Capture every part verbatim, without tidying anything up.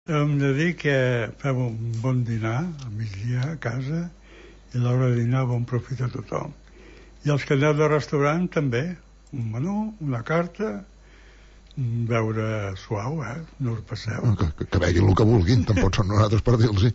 Hem de dir que fem un bon dinar a migdia a casa i a l'hora de dinar bon profit a tothom. I els que aneu de restaurant també, un menú, una carta, un beure suau, eh? No us passeu. No, que, que beguin el que vulguin, tampoc són nosaltres per dir-los-hi.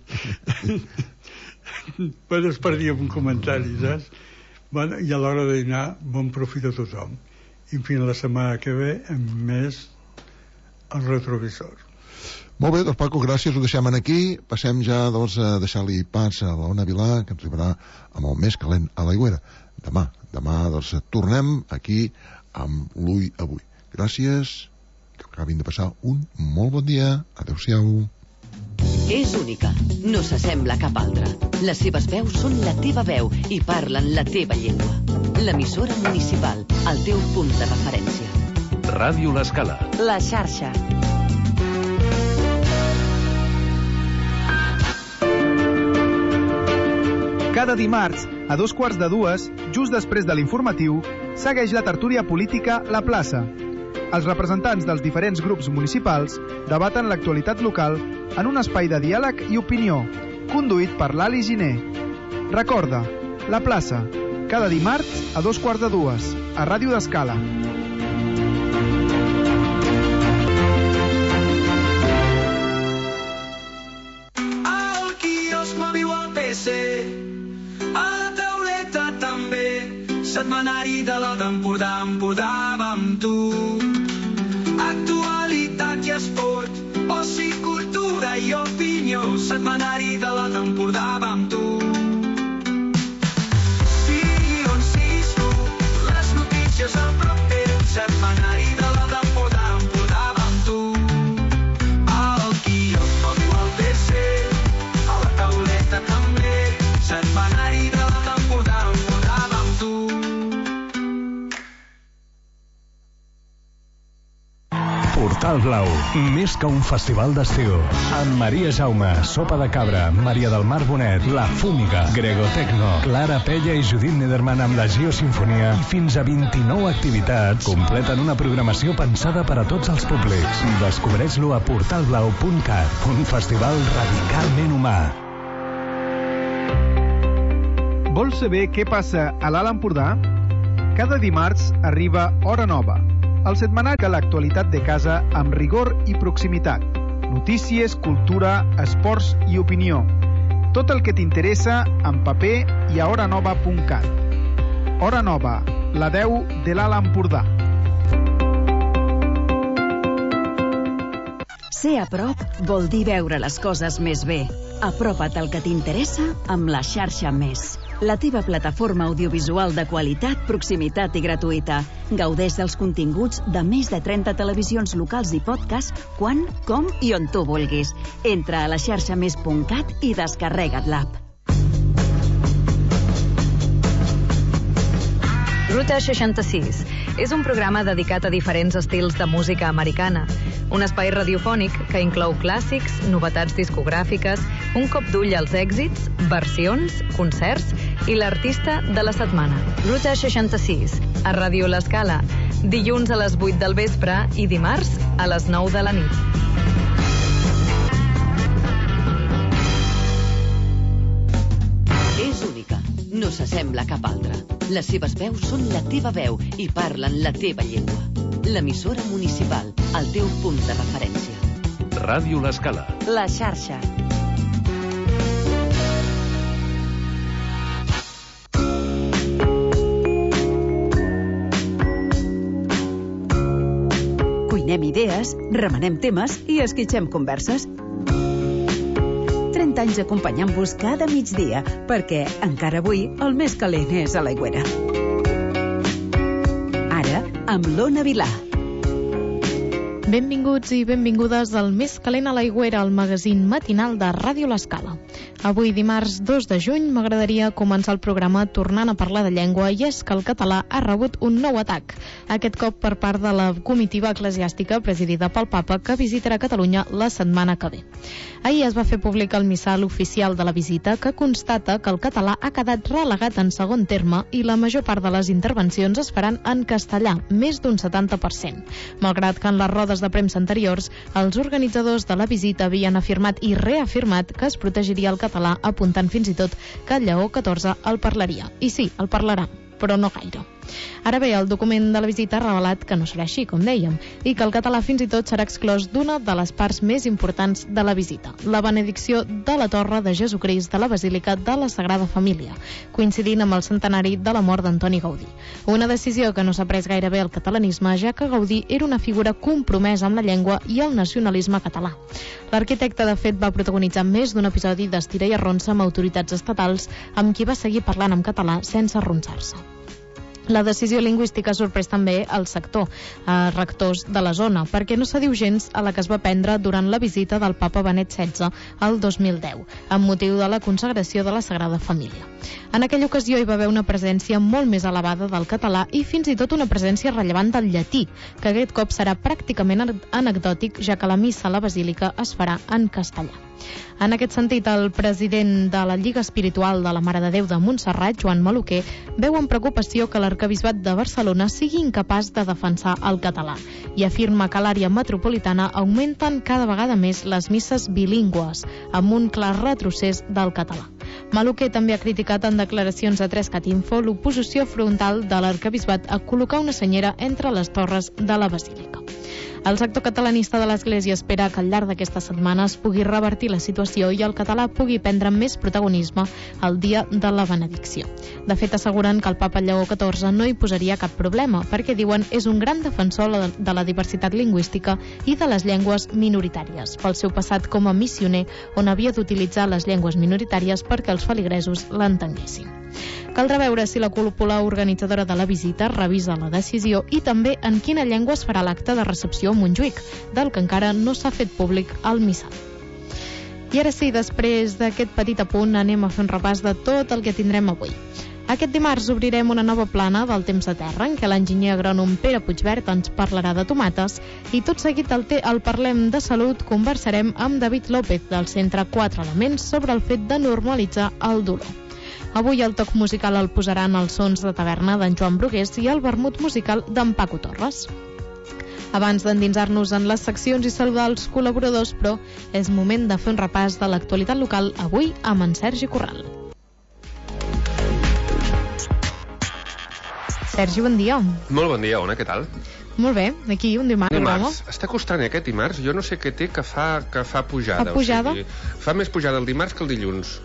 Però es per dir un comentari, saps? Bueno, i a l'hora de dinar, bon profit a tothom. I fins la setmana que ve, amb més els retrovisors. Molt bé, doncs Paco, gràcies, ho deixem aquí. Passem ja doncs, a deixar-li pas a l'Ona Vilà, que ens arribarà amb el més calent a l'Aigüera. Demà, demà doncs, tornem aquí amb l'Ull Avui. Gràcies, que acabin de passar un molt bon dia. Adéu-siau. És única, no s'assembla a cap altra. Les seves veus són la teva veu i parlen la teva llengua. L'emissora municipal, el teu punt de referència. Ràdio L'Escala. La xarxa. Cada dimarts, a dos quarts de dues, just després de l'informatiu, segueix la tertúlia política La Plaça. Els representants dels diferents grups municipals debaten l'actualitat local en un espai de diàleg i opinió, conduït per l'Ali Giner. Recorda, La Plaça, cada dimarts a dos quarts de dues, a Ràdio L'Escala. Al quiosc m'aviu al P C, a la tauleta també, setmanari de la Empordà, Empordà va amb tu. Actualitat i esport, oci, cultura i opinió, setmanari de la Empordà va amb tu. Guió sis u, les notícies a prop teu, setmanari de la Empordà, Empordà va amb tu. Al quiosc m'aviu al P C, a la tauleta també, setmanari de la Empordà, Empordà va amb tu. Portal Blau, més que un festival d'estiu. Amb Maria Jaume, Sopa de Cabra, Maria del Mar Bonet, La Fúmiga, Gregotecno, Clara Pella i Judit Nederman amb la Geosinfonia i fins a vint-i-nou activitats completen una programació pensada per a tots els públics. Descobreix-lo a portal blau punt cat, un festival radicalment humà. Vols saber què passa a l'Alt Empordà? Cada dimarts arriba Hora Nova, el setmanari que l'actualitat de casa amb rigor i proximitat. Notícies, cultura, esports i opinió. Tot el que t'interessa en paper i a hora nova punt cat. Hora Nova, la veu de l'Alt Empordà. Ser a prop vol dir veure les coses més bé. Apropa't al que t'interessa amb la xarxa Més. La teva plataforma audiovisual de qualitat, proximitat i gratuïta. Gaudeix dels continguts de més de trenta televisions locals i podcast quan, com i on tu vulguis. Entra a la xarxa més punt cat i descarrega't l'app. Ruta seixanta-sis és un programa dedicat a diferents estils de música americana. Un espai radiofònic que inclou clàssics, novetats discogràfiques, un cop d'ull als èxits, versions, concerts i l'artista de la setmana. Ruta seixanta-sis, a Ràdio L'Escala, dilluns a les vuit del vespre i dimarts a les nou de la nit. És única, no s'assembla a cap altra. Les seves veus són la teva veu i parlen la teva llengua. L'emissora municipal, el teu punt de referència. Ràdio L'Escala. La xarxa. Cuinem idees, remenem temes i esquitxem converses. trenta anys acompanyant-vos cada migdia, perquè encara avui el més calent és a l'Aigüera. Ara, amb l'Ona Vilà. Benvinguts i benvingudes al Més calent a l'Aigüera, el magazín matinal de Ràdio L'Escala. Avui, dimarts dos de juny, m'agradaria començar el programa tornant a parlar de llengua, i és que el català ha rebut un nou atac, aquest cop per part de la comitiva eclesiàstica presidida pel Papa, que visitarà Catalunya la setmana que ve. Ahir es va fer públic el missal oficial de la visita, que constata que el català ha quedat relegat en segon terme i la major part de les intervencions es faran en castellà, més d'un setanta per cent. Malgrat que en les rodes rodes de premsa anteriors, els organitzadors de la visita havien afirmat i reafirmat que es protegiria el català, apuntant fins i tot que el Lleó catorze el parlaria. I sí, el parlarà, però no gaire. Ara bé, el document de la visita ha revelat que no serà així, com dèiem, i que el català fins i tot serà exclòs d'una de les parts més importants de la visita, la benedicció de la Torre de Jesucrist de la Basílica de la Sagrada Família, coincidint amb el centenari de la mort d'Antoni Gaudí. Una decisió que no s'ha pres gaire bé al catalanisme, ja que Gaudí era una figura compromesa amb la llengua i el nacionalisme català. L'arquitecte, de fet, va protagonitzar més d'un episodi d'estira i arronsa amb autoritats estatals, amb qui va seguir parlant en català sense arronsar-se. La decisió lingüística ha sorprès també al sector, eh, rectors de la zona, perquè no s'adiu gens a la que es va prendre durant la visita del papa Benet setze el dos mil deu, amb motiu de la consagració de la Sagrada Família. En aquella ocasió hi va haver una presència molt més elevada del català i fins i tot una presència rellevant del llatí, que aquest cop serà pràcticament anecdòtic, ja que la missa a la Basílica es farà en castellà. En aquest sentit, el president de la Lliga Espiritual de la Mare de Déu de Montserrat, Joan Maluquer, veu amb preocupació que l'arquebisbat de Barcelona sigui incapaç de defensar el català i afirma que a l'àrea metropolitana augmenten cada vegada més les misses bilingües, amb un clar retrocés del català. Maluquer també ha criticat en declaracions a tres cat info l'oposició frontal de l'arquebisbat a col·locar una senyera entre les torres de la Basílica. El sector catalanista de l'Església espera que al llarg d'aquestes setmanes pugui revertir la situació i el català pugui prendre més protagonisme el dia de la benedicció. De fet, asseguren que el papa Lleó catorze no hi posaria cap problema, perquè diuen és un gran defensor de la diversitat lingüística i de les llengües minoritàries, pel seu passat com a missioner, on havia d'utilitzar les llengües minoritàries perquè els feligresos l'entenguessin. Caldrà veure si la cúpula organitzadora de la visita revisa la decisió i també en quina llengua es farà l'acte de recepció a Montjuïc, del que encara no s'ha fet públic al missal. I ara sí, després d'aquest petit apunt, anem a fer un repàs de tot el que tindrem avui. Aquest dimarts obrirem una nova plana del temps de terra en què l'enginyer agrònom Pere Puigvert ens parlarà de tomates i tot seguit al, te- al Parlem de Salut conversarem amb David López del Centre quatre Elements sobre el fet de normalitzar el dolor. Avui el toc musical el posaran els sons de taverna d'en Joan Brugués i el vermut musical d'en Paco Torres. Abans d'endinsar-nos en les seccions i saludar els col·laboradors, però, és moment de fer un repàs de l'actualitat local avui amb en Sergi Corral. Sergi, bon dia. Molt bon dia, Ona, què tal? Molt bé, aquí un dimarts. Dimarts. Està costant eh, aquest dimarts. Jo no sé què té que fa, que fa pujada. Fa pujada? O sigui, fa més pujada el dimarts que el dilluns.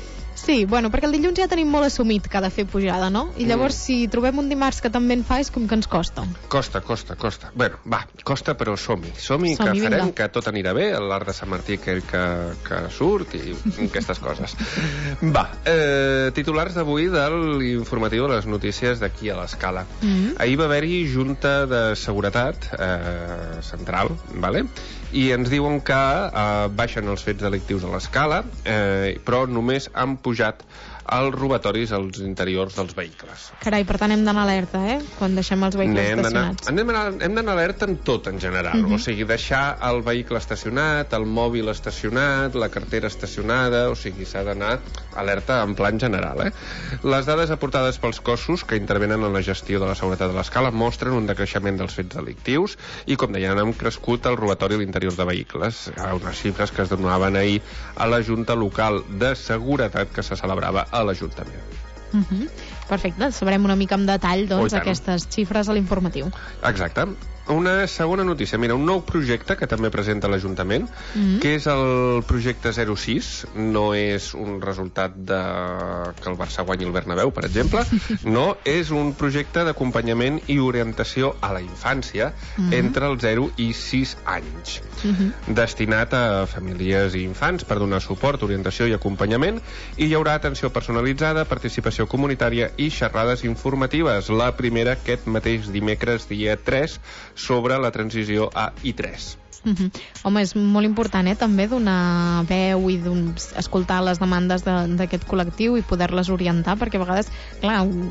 Sí, bueno, perquè el dilluns ja tenim molt assumit que ha de fer pujada, no? I llavors, mm. si trobem un dimarts que també en fa, és com que ens costa. Costa, costa, costa. Bueno, va, costa, però som-hi. Som-hi, som-hi que farem, vinga. que tot anirà bé, l'art de Sant Martí aquell que, que surt i aquestes coses. Va, eh, titulars d'avui de l'informatiu de les notícies d'aquí a l'Escala. Mm. Ahir va haver-hi Junta de Seguretat eh, Central, vale? I ens diuen que eh, baixen els fets delictius a l'Escala, eh, però només han pujat els robatoris als interiors dels vehicles. Carai, per tant hem d'anar alerta, eh? Quan deixem els vehicles hem estacionats. Hem d'anar, hem d'anar alerta en tot, en general. Uh-huh. O sigui, deixar el vehicle estacionat, el mòbil estacionat, la cartera estacionada, o sigui, s'ha d'anar alerta en plan general, eh? Les dades aportades pels cossos que intervenen en la gestió de la seguretat de l'Escala mostren un decreixement dels fets delictius i, com deien, han crescut el robatori a l'interior de vehicles. Hi ha unes xifres que es donaven ahir a la Junta Local de Seguretat que se celebrava a l'Ajuntament. Uh-huh. Perfecte, sabrem una mica en detall doncs, oh, aquestes xifres a l'informatiu. Exacte. Una segona notícia, mira, un nou projecte que també presenta l'Ajuntament, mm-hmm. que és el projecte zero sis, no és un resultat de que el Barça guanyi el Bernabéu, per exemple, no, és un projecte d'acompanyament i orientació a la infància mm-hmm. entre els zero i sis anys, mm-hmm. destinat a famílies i infants per donar suport, orientació i acompanyament, i hi haurà atenció personalitzada, participació comunitària i xerrades informatives. La primera aquest mateix dimecres, dia tres, sobre la transició a i tres. Uh-huh. Home, és molt important, eh, també donar veu i escoltar les demandes d'aquest de, col·lectiu i poder-les orientar, perquè a vegades, clar,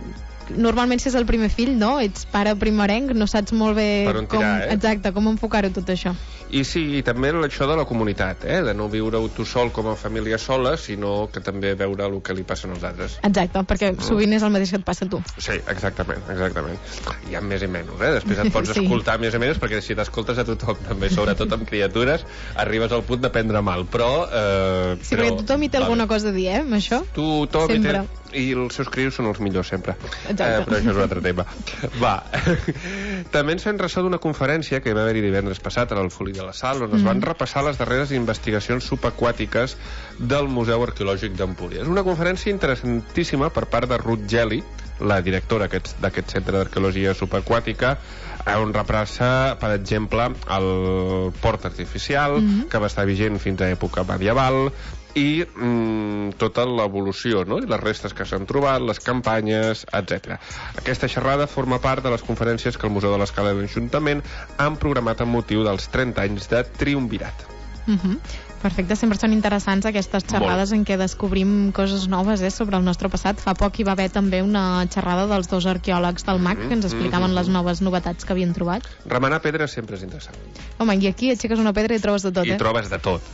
normalment si és el primer fill, no? Ets pare primerenc, no saps molt bé per on com, tirar, eh? exacte, com enfocar-ho tot això. I sí, i també això de la comunitat, eh? De no viure-ho tu sol com a família sola, sinó que també veure el que li passa als altres. Exacte, perquè sovint és el mateix que et passa a tu. Sí, exactament, exactament. Hi ha més i menys, eh? Després et pots Sí. escoltar més i menys, perquè si t'escoltes a tothom, també, sobretot amb criatures, arribes al punt de prendre mal, però... Eh, Sí, però, perquè tothom hi té vale. alguna cosa a dir, eh, amb això? Tothom hi té... Sempre. I els seus crios són els millors sempre. Exacte. Eh, però això és un altre tema. Va. També ens fem ressò d'una conferència que va haver-hi divendres passat a l'Alfolí de la Sal, on mm. es van repassar les darreres investigacions subaquàtiques del Museu Arqueològic d'Empúries. És una conferència interessantíssima per part de Ruth Geli, la directora d'aquest centre d'arqueologia subaquàtica, on repassa, per exemple, el port artificial, mm-hmm. que va estar vigent fins a època medieval, i mm, tota l'evolució, no? I les restes que s'han trobat, les campanyes, etcètera. Aquesta xerrada forma part de les conferències que el Museu de l'Escala i l'Ajuntament han programat amb motiu dels trenta anys de triumvirat. Uh-huh. Perfecte, sempre són interessants aquestes xerrades Molt. en què descobrim coses noves, eh, sobre el nostre passat. Fa poc hi va haver també una xerrada dels dos arqueòlegs del M A C mm-hmm. que ens explicaven mm-hmm. les noves novetats que havien trobat. Remenar pedres sempre és interessant. Home, i aquí aixeques una pedra i trobes de tot, I eh? I trobes de tot.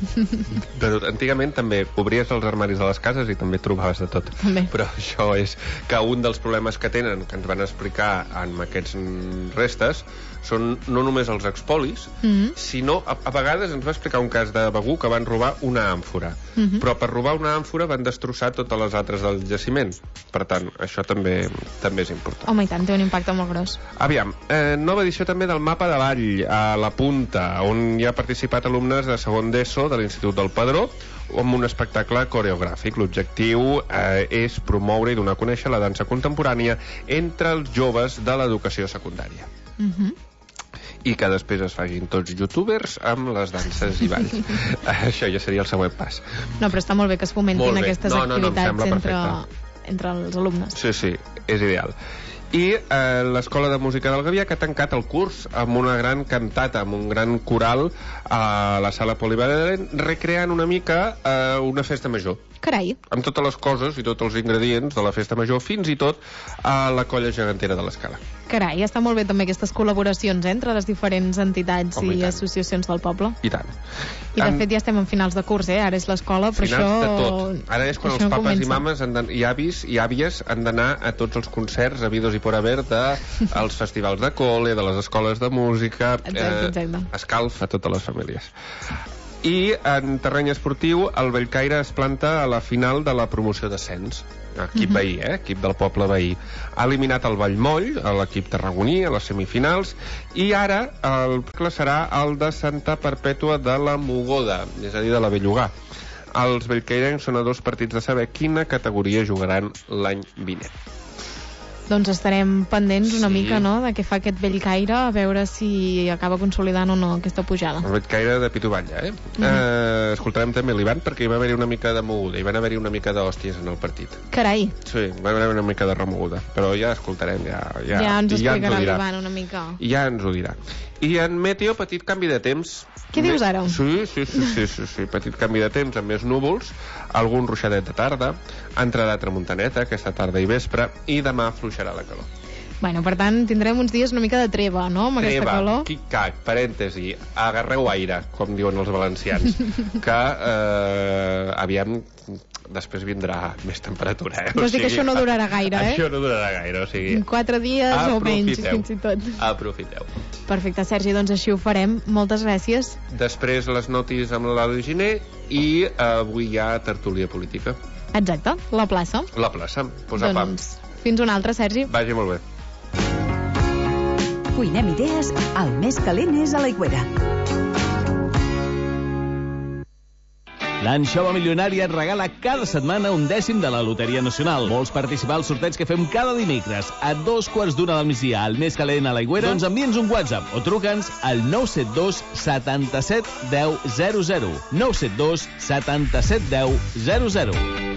De tot. Antigament també obries els armaris de les cases i també trobaves de tot. També. Però això és que un dels problemes que tenen, que ens van explicar amb aquests restes, són no només els expolis, mm-hmm. sinó a, a vegades ens va explicar un cas de Begur que van robar una àmfora. Mm-hmm. Però per robar una àmfora van destrossar totes les altres del jaciment. Per tant, això també també és important. Home, i tant, té un impacte molt gros. Aviam, eh, nova edició també del Mapa de Vall a la Punta, on hi ha participat alumnes de segon d'ESO de l'Institut del Padró, amb un espectacle coreogràfic. L'objectiu eh, és promoure i donar a conèixer la dansa contemporània entre els joves de l'educació secundària. Mhm. I que després es facin tots youtubers amb les danses i balls. Això ja seria el següent pas. No, però està molt bé que es fomentin aquestes no, no, activitats no, entre, entre els alumnes. Sí, sí, és ideal. I eh, l'Escola de Música del Gavià, que ha tancat el curs amb una gran cantata, amb un gran coral a la sala polivalent, recreant una mica eh, una festa major. Carai. Amb totes les coses i tots els ingredients de la festa major, fins i tot a la colla gegantera de l'Escala. Carai, està molt bé també aquestes col·laboracions eh, entre les diferents entitats Home, i i, tant. associacions del poble. I tant. I de En- fet ja estem en finals de curs, eh? Ara és l'escola, però Finals això... de tot. Ara és quan això els papes comença. i mames han de, i avis i àvies han d'anar a tots els concerts habidos i por haver de els festivals de col·le, de les escoles de música. Exacte, exacte. Escalf a totes les famílies. I en terreny esportiu, el Bellcaire es planta a la final de la promoció d'ascens. Equip Mhm. veí, eh? Equip del poble veí. Ha eliminat el Vallmoll, a l'equip tarragoní, a les semifinals, i ara el que serà el de Santa Perpètua de la Mogoda, és a dir, de la Bellugà. Els bellcairencs són a dos partits de saber quina categoria jugaran l'any vinent. Doncs estarem pendents una Sí. mica, no?, de què fa aquest Bellcaire, a veure si acaba consolidant o no aquesta pujada. El Bellcaire de Pituballa, eh? Mhm. eh escoltarem també l'Ivan, perquè hi va haver-hi una mica de moguda, hi van haver-hi una mica d'hòsties en el partit. Carai, Sí, va haver una mica de remoguda, però ja escoltarem, ja, ja, ja, ens ho i ja explicarà ho dirà. l'Ivan una mica. I ja ens ho dirà. I en meteo, petit canvi de temps. Què dius ara? Sí, sí, sí, sí, sí, sí, petit canvi de temps amb més núvols, algun ruixadet de tarda, entrarà tramuntaneta aquesta tarda i vespre, i demà fluixarà la calor. Bueno, per tant, tindrem uns dies una mica de treva, no?, amb aquesta Treva, calor. quic-cac, parèntesi, agarreu aire, com diuen els valencians, que eh, aviam, després vindrà més temperatura, eh? Vols dir que això no durarà gaire, eh? Això no durarà gaire, o sigui... Quatre dies o menys, aprofiteu, fins i tot. Aprofiteu. Perfecte, Sergi, doncs així ho farem. Moltes gràcies. Després les notis amb l'Aloi Giner i eh, avui hi ha tertúlia política. Exacte, la plaça. La plaça, posar pam. Doncs fins una altra, Sergi. Vagi molt bé. Cuinem idees, el més calent és a l'Aigüera. L'Anxova Milionària et regala cada setmana un dècim de la Loteria Nacional. Vols participar al sorteig que fem cada dimecres a dos quarts d'una del migdia al més calent a l'Aigüera? Doncs envia'ns un WhatsApp o truca'ns al nou set dos setanta-set deu zero zero. nou set dos setanta-set deu zero zero.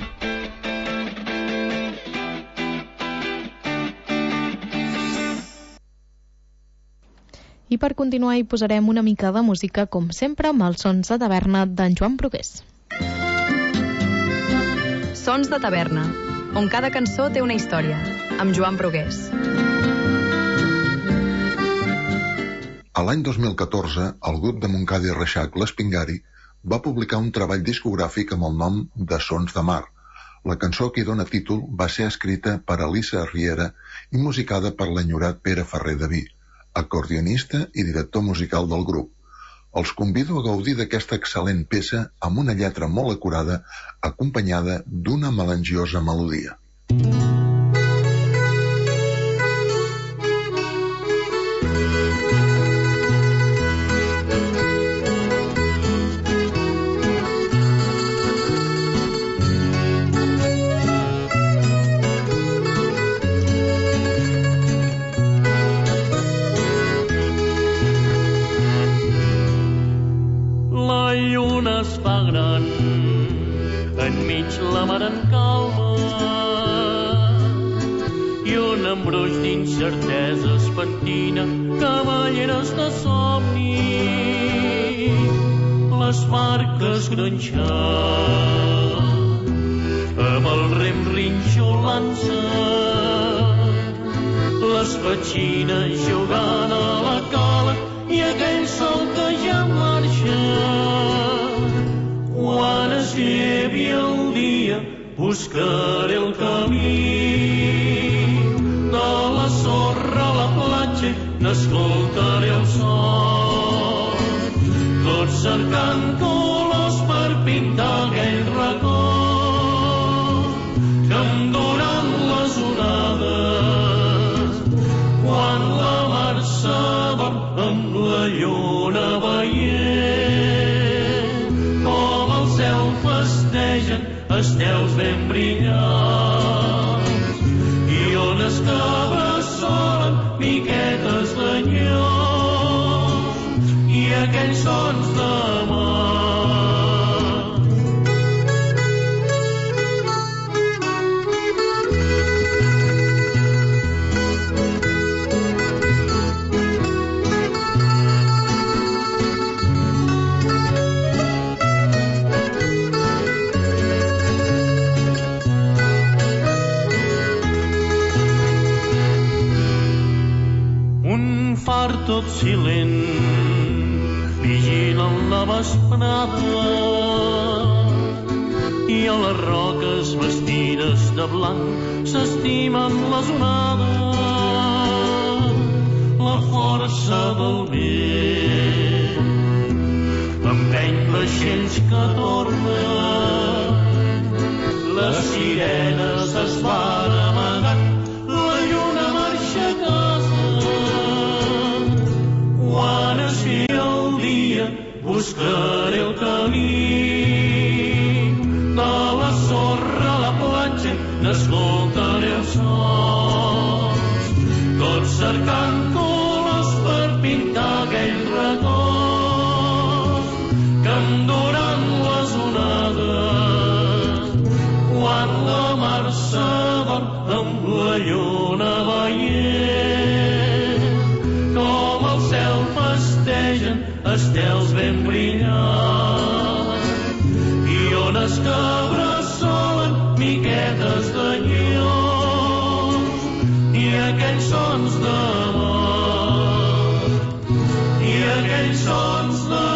I per continuar hi posarem una mica de música, com sempre, amb els sons de taverna d'en Joan Brugués. Sons de taverna. on cada cançó té una història, amb Joan Brugués. A l'any dos mil catorze, el grup de Montcada i Reixac, l'Espingari, va publicar un treball discogràfic amb el nom de Sons de Mar. La cançó que hi dona títol va ser escrita per Elisa Riera i musicada per l'enyorat Pere Ferrer de Vi, acordionista i director musical del grup. Els convido a gaudir d'aquesta excel·lent peça amb una lletra molt acurada, acompanyada d'una melangiosa melodia. La mar en calma i un embruix d'incerteses pentina cavalleres de somni, les barques gronxant amb el rem rinxolant-se, les petxines jugant a la cala i aquell sol que ja marxa. Quan es llevi el dia buscaré el camí de la sorra a la platja, n'escoltaré el son, tots cercant colors per pintar aquell racó que em duran les onades quan la mar s'adorm amb la lluna veient com el cel festegen estels ben brillants i ones que bressolen miquetes d'anyons i aquells sons de mar. Tot silent, vigilen la vesprada i a les roques vestides de blanc s'estimen les onades, la força del vent empeny vaixells que tornen, les sirenes es van amagant, la lluna marxa a casa. Quan es fi el dia buscaré el camí de la sorra a la platja, n'escoltaré els sons, tots cercant colors per pintar aquell record que em duran les onades quan la mar s'adorm amb la lluna veient com el cel festegen estels ben brillants i ones que bressolen miquetes d'anyons i aquells sons de mar i aquells sons de mar.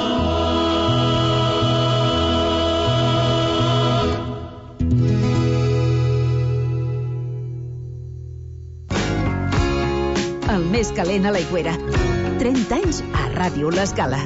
El més calent a l'Aigüera. trenta anys a Ràdio L'Escala.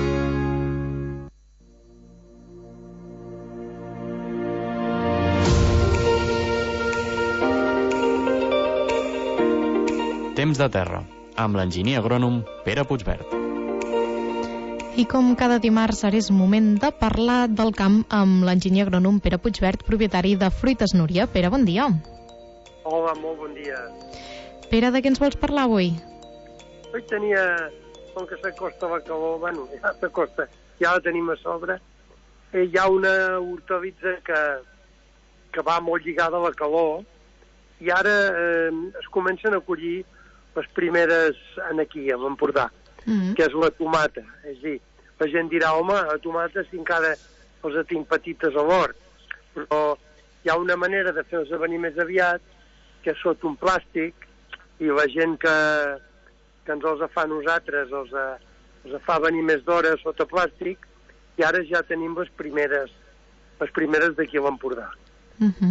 Temps de terra, amb l'enginyer agrònom Pere Puigverd. I com cada dimarts ara és moment de parlar del camp amb l'enginyer agrònom Pere Puigverd, propietari de Fruites Núria. Pere, bon dia. Hola, molt bon dia. Pere, de què ens vols parlar avui? Avui tenia, com que s'acosta la calor, bueno, ja s'acosta, ja la tenim a sobre, eh, hi ha una hortalitza que, que va molt lligada a la calor i ara eh, es comencen a collir les primeres en aquí, a l'Empordà, mm-hmm. que és la tomata. És a dir, la gent dirà, home, la tomata si encara els tinc petites a l'hort, però hi ha una manera de fer-los venir més aviat, que és sota un plàstic, i la gent que, que ens els fa a nosaltres els, els fa venir més d'hora sota plàstic, i ara ja tenim les primeres, les primeres d'aquí a l'Empordà. Uh -huh.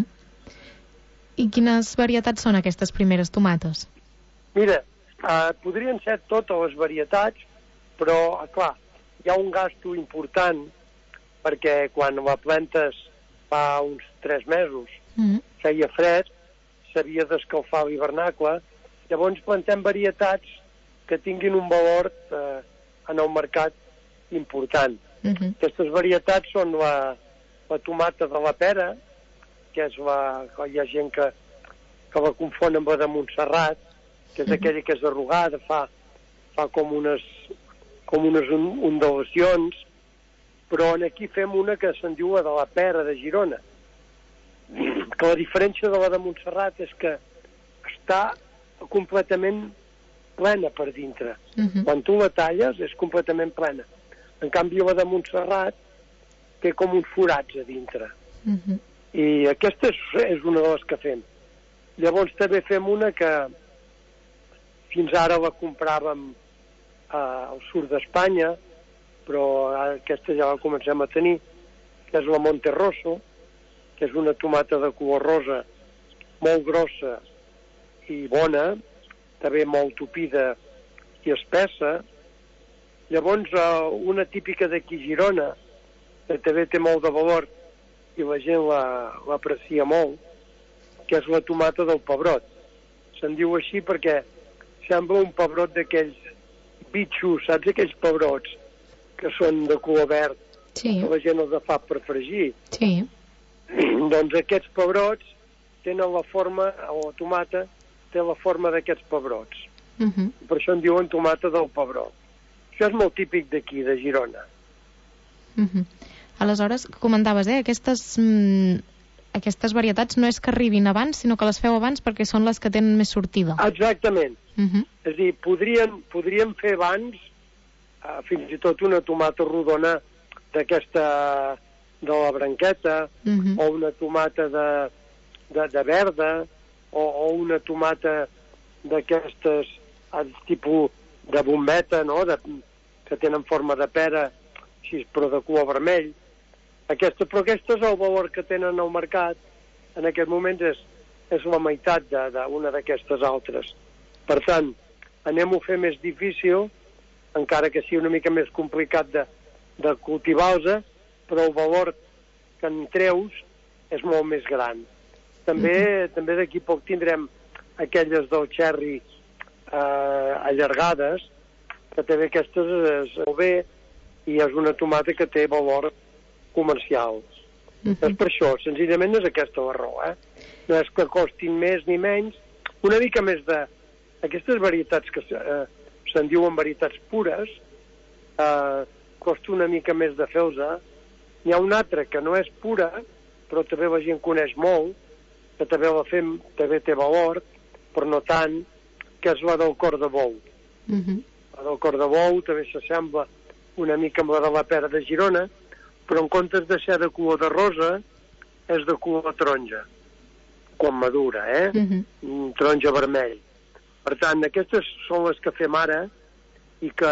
I quines varietats són aquestes primeres tomates? Mira, eh, podrien ser totes les varietats, però, clar, hi ha un gasto important, perquè quan la plantes fa uns tres mesos, mm. feia fred, s'havia d'escalfar l'hivernacle, llavors plantem varietats que tinguin un valor eh, en el mercat important. Mm-hmm. Aquestes varietats són la, la tomata de la pera, que és la... hi ha gent que, que la confon amb la de Montserrat, que és mm-hmm. aquella que és arrugada, fa, fa com unes, com unes ondulacions, però aquí fem una que se'n diu la de la pera de Girona, que la diferència de la de Montserrat és que està completament plena per dintre. Uh-huh. Quan tu la talles és completament plena. En canvi la de Montserrat té com uns forats a dintre. Uh-huh. I aquesta és, és una de les que fem. Llavors també fem una que fins ara la compràvem eh, al sud d'Espanya, però aquesta ja la comencem a tenir, que és la Monterroso, que és una tomata de color rosa, molt grossa i bona, també molt tupida i espessa. Llavors, una típica d'aquí Girona, que també té molt de valor i la gent l'aprecia molt, que és la tomata del pebrot. Se'n diu així perquè sembla un pebrot d'aquells bitxos, saps aquells pebrots que són de color verd, sí. Que la gent els fa per fregir. Sí. Doncs aquests pebrots tenen la forma, o la tomata té la forma d'aquests pebrots. Uh-huh. Per això en diuen tomata del pebrot. Això és molt típic d'aquí, de Girona. Uh-huh. Aleshores, comentaves, eh, aquestes, mm, aquestes varietats no és que arribin abans, sinó que les feu abans perquè són les que tenen més sortida. Exactament. Uh-huh. És a dir, podrien, podríem fer abans uh, fins i tot una tomata rodona d'aquesta de la branqueta, uh-huh. o una tomata de, de, de verda, o, o una tomata d'aquestes tipus de bombeta, no? De, que tenen forma de pera, així, però de color vermell. Aquesta, però aquest és el valor que tenen al mercat. En aquest moment és, és la meitat d'una d'aquestes altres. Per tant, anem-ho a fer més difícil, encara que sigui una mica més complicat de, de cultivar-los, però el valor que en treus és molt més gran. També, mm-hmm. també d'aquí poc tindrem aquelles del cherry eh, allargades, que també aquestes és molt bé, i és una tomata que té valor comercial. Mm-hmm. És per això, senzillament és aquesta la raó, eh? No és que costin més ni menys, una mica més de... Aquestes varietats que eh, se'n diuen varietats pures, eh, costa una mica més de fer-los. N'hi ha una altra que no és pura, però també la gent coneix molt, que també la fem, també té valor, però no tant, que és la del cor de bou. Uh-huh. La del cor de bou també s'assembla una mica amb la de la pera de Girona, però en comptes de ser de color de rosa, és de color taronja, quan madura, eh? Uh-huh. Taronja vermell. Per tant, aquestes són les que fem ara i que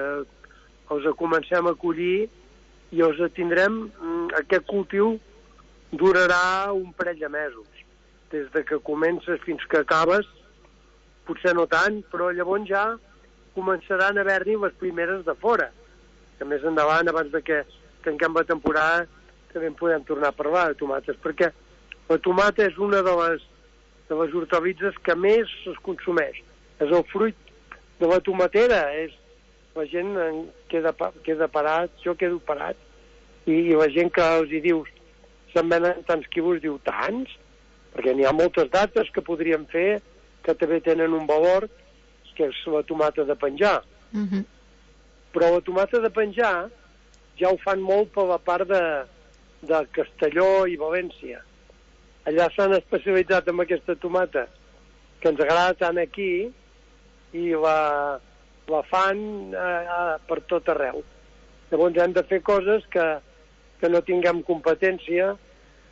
els comencem a collir i els tindrem, aquest cultiu durarà un parell de mesos. Des de que comences fins que acabes, potser no tant, però llavors ja començaran a haver-hi les primeres de fora. Que més endavant, abans de que tanquem la temporada, també en podem tornar a parlar de tomates, perquè la tomata és una de les, de les hortalitzes que més es consumeix. És el fruit de la tomatera, és la gent queda, queda parat, jo quedo parat, i, i la gent que els hi dius se'n venen tants quilos, diu tants? Perquè n'hi ha moltes dates que podríem fer que també tenen un valor, que és la tomata de penjar. Uh-huh. Però la tomata de penjar ja ho fan molt per la part de, de Castelló i València. Allà s'han especialitzat en aquesta tomata, que ens agrada tant aquí, i la... la fan eh, per tot arreu. Llavors hem de fer coses que, que no tinguem competència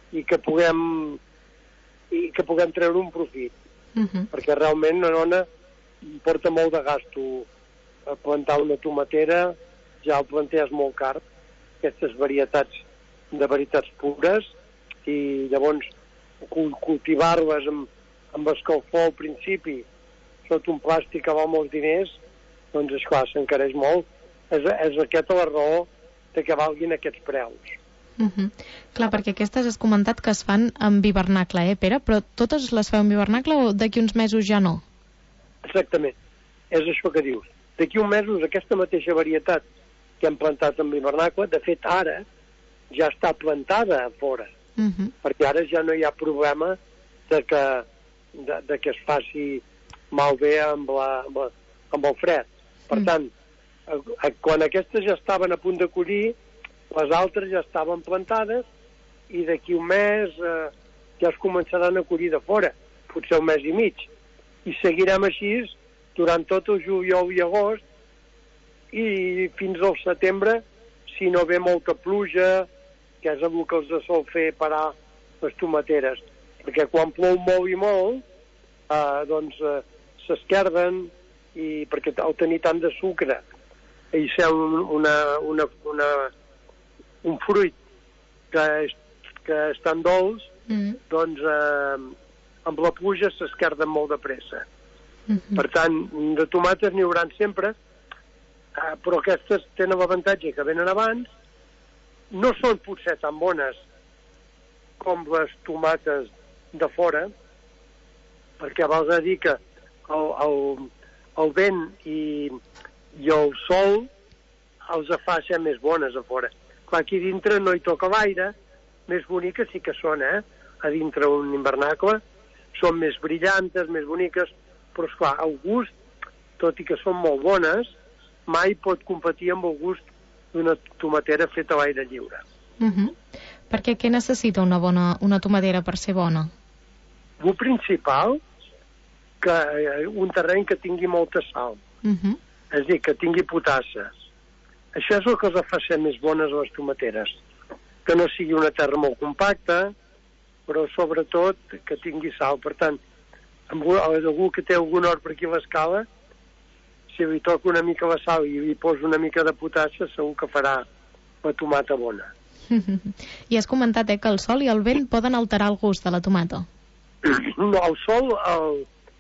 i que puguem i que puguem treure un profit. Uh-huh. Perquè realment una dona porta molt de gasto a plantar una tomatera, ja el planter és molt car, aquestes varietats de varietats pures, i llavors cultivar-les amb, amb escalfor al principi sota un plàstic que val molts diners, doncs esclar, s'encareix molt. És, és aquesta la raó de que valguin aquests preus. Uh-huh. Clar, perquè aquestes has comentat que es fan amb hivernacle, eh, Pere? Però totes les feu amb hivernacle o d'aquí uns mesos ja no? Exactament, és això que dius. D'aquí uns mesos aquesta mateixa varietat que hem plantat amb hivernacle, de fet ara ja està plantada a fora, uh-huh. perquè ara ja no hi ha problema de que, de, de que es faci malbé amb, la, amb, la, amb el fred. Per uh-huh. tant, a, a, quan aquestes ja estaven a punt de collir, les altres ja estaven plantades i d'aquí un mes eh, ja es començaran a collir de fora, potser un mes i mig. I seguirem així durant tot el juliol i agost i fins al setembre, si no ve molta pluja, que és el que els sol fer parar les tomateres. Perquè quan plou molt i molt, eh, doncs eh, s'esquerden, i perquè al tenir tant de sucre i ser un, una, una, una, un fruit que és, que és tan dolç, mm. doncs eh, amb la pluja s'esquerden molt de pressa. Mm-hmm. Per tant, de tomates n'hi hauran sempre, eh, però aquestes tenen l'avantatge que venen abans, no són potser tan bones com les tomates de fora, perquè val a dir que el, el, el vent i, i el sol els fa ser més bones a fora. Clar, aquí dintre no hi toca l'aire, més boniques sí que són, eh? A dintre un hivernacle, són més brillantes, més boniques, però esclar, el gust, tot i que són molt bones, mai pot competir amb el gust d'una tomatera feta a l'aire lliure. Uh-huh. Perquè què necessita una bona una tomatera per ser bona? El principal, que un terreny que tingui molta sal, uh-huh. és a dir, que tingui potassa. Això és el que els fa ser més bones a les tomateres, que no sigui una terra molt compacta, però sobretot que tingui sal. Per tant, amb algú que té algun hort per aquí a l'escala, si li toca una mica la sal i li posa una mica de potassa, segur que farà la tomata bona. I has comentat eh, que el sol i el vent poden alterar el gust de la tomata. No, el sol el,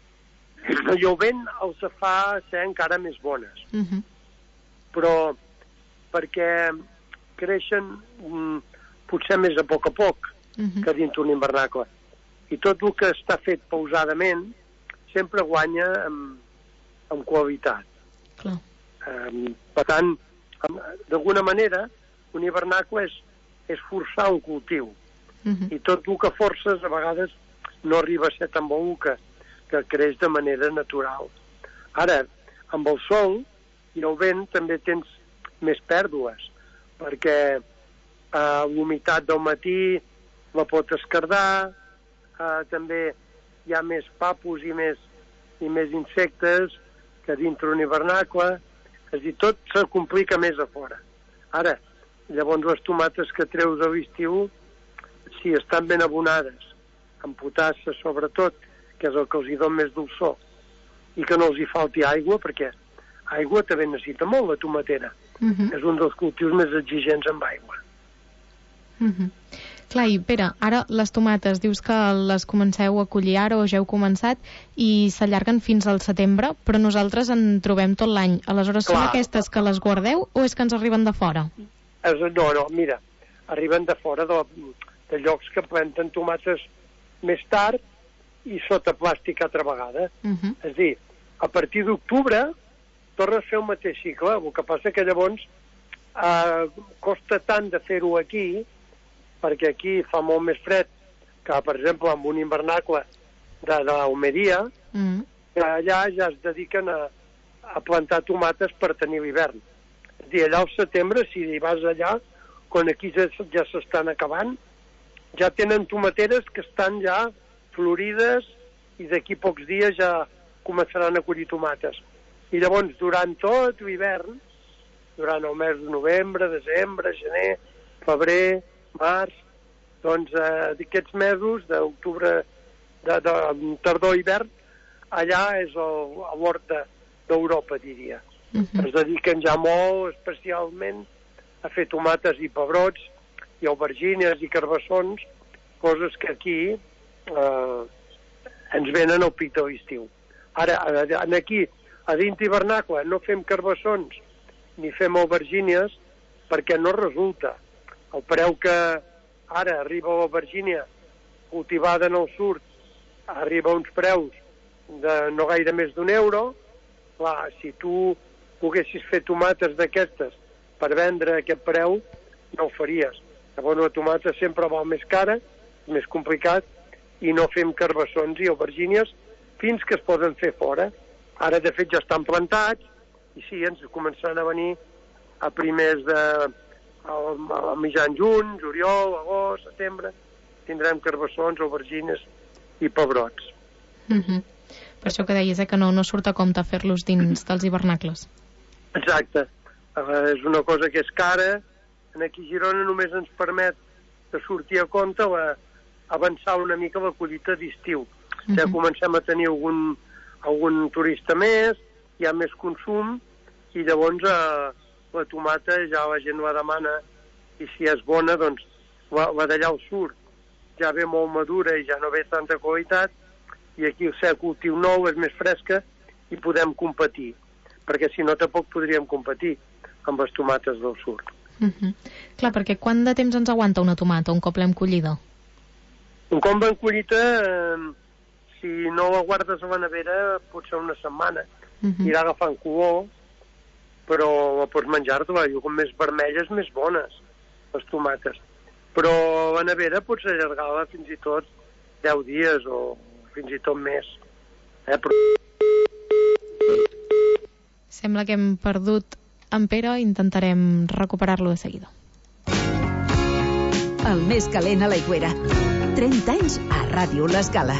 i el vent els fa ser encara més bones. Uh-huh. Però perquè creixen mm, potser més a poc a poc uh-huh. que dins un hivernacle. I tot el que està fet pausadament sempre guanya amb, amb qualitat. Clar. Um, per tant, d'alguna manera, un hivernacle és, és forçar un cultiu. Uh-huh. I tot el que forces a vegades no arriba a ser tan bo que, que creix de manera natural. Ara, amb el sol i el vent també tens més pèrdues, perquè eh, l'humitat del matí la pot esquerdar, eh, també hi ha més papus i més, i més insectes que dintre un hivernacle, és a dir, tot se complica més a fora. Ara, llavors les tomates que treus a l'estiu, si estan ben abonades, amb potassa sobretot, que és el que els hi dona més dolçor, i que no els hi falti aigua, perquè aigua també necessita molt la tomatera. Uh-huh. És un dels cultius més exigents amb aigua. Uh-huh. Clar, i Pere, ara les tomates dius que les comenceu a collir ara o ja heu començat i s'allarguen fins al setembre, però nosaltres en trobem tot l'any. Aleshores, Clar. Són aquestes que les guardeu o és que ens arriben de fora? És, no, no, mira, arriben de fora de, de llocs que planten tomates més tard i sota plàstic altra vegada. Uh-huh. És a dir, a partir d'octubre torna a fer el mateix cicle, el que passa que llavors eh, costa tant de fer-ho aquí, perquè aquí fa molt més fred que, per exemple, amb un hivernacle de, de l'Almeria, mm. que allà ja es dediquen a, a plantar tomates per tenir l'hivern. És a dir, allà al setembre, si hi vas allà, quan aquí ja, ja s'estan acabant, ja tenen tomateres que estan ja florides i d'aquí pocs dies ja començaran a collir tomates. I llavors, durant tot l'hivern, durant el mes de novembre, desembre, gener, febrer, març, Doncs eh, d'aquests mesos, d'octubre, de, de tardor-hivern, allà és el, el hort d'Europa, diria. Uh-huh. Es dediquen ja molt especialment a fer tomates i pebrots i aubergines i carbassons, coses que aquí eh, ens venen al pic de l'estiu. Ara, aquí, a dins hivernacle, no fem carbassons ni fem aubergines perquè no resulta. El preu que ara arriba a l'aubergina cultivada en el sud arriba a uns preus de no gaire més d'un euro. Clar, si tu poguessis fer tomates d'aquestes per vendre a aquest preu, no ho faries. Llavors la tomata sempre val més cara, més complicat, i no fem carbassons i aubergines fins que es poden fer fora. Ara, de fet, ja estan plantats, i sí, ens començaran a venir a primers de... al, al mitjan juny, juliol, agost, setembre, tindrem carbassons, aubergines i pebrots. Mm-hmm. Per això que deies, eh, que no, no surt a compte fer-los dins dels hivernacles. Exacte. Uh, és una cosa que és cara. Aquí a Girona només ens permet de sortir a compte la, avançar una mica la collita d'estiu. Mm-hmm. Ja comencem a tenir algun, algun turista més, hi ha més consum, i llavors uh, la tomata ja la gent la demana, i si és bona, doncs la, la d'allà al sud ja ve molt madura i ja no ve tanta qualitat, i aquí el ser cultiu nou és més fresca i podem competir, perquè si no tampoc podríem competir amb les tomates del sud. Mm-hmm. Clar, perquè quant de temps ens aguanta una tomata un cop l'hem collida? Un cop ben collita, eh, si no la guardes a la nevera, pot ser una setmana. Mm-hmm. Irà agafant color, però pots menjar-te-la. I com més vermelles, més bones, les tomates. Però la nevera pots allargar-la fins i tot deu dies o fins i tot més. Eh? Però... Sembla que hem perdut en Pere, intentarem recuperar-lo de seguida. El més calent a l'Aigüera. trenta anys a Ràdio L'Escala.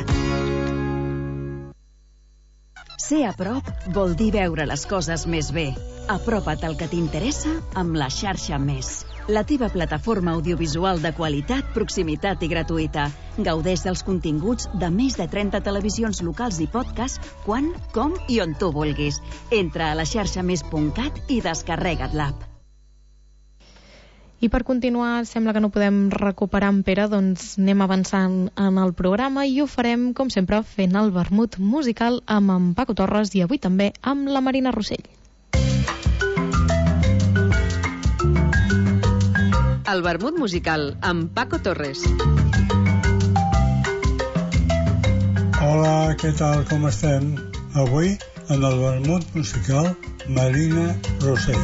Ser a prop vol dir veure les coses més bé. Apropa't al que t'interessa amb la xarxa Més. La teva plataforma audiovisual de qualitat, proximitat i gratuïta. Gaudeix dels continguts de més de trenta televisions locals i podcast quan, com i on tu vulguis. Entra a la xarxa més punt cat i descarrega't l'app. I per continuar, sembla que no podem recuperar en Pere, doncs anem avançant en el programa i ho farem, com sempre, fent el vermut musical amb en Paco Torres i avui també amb la Marina Rossell. El vermut musical amb Paco Torres. Hola, què tal, com estem? Avui, en el vermut musical, Marina Rossell.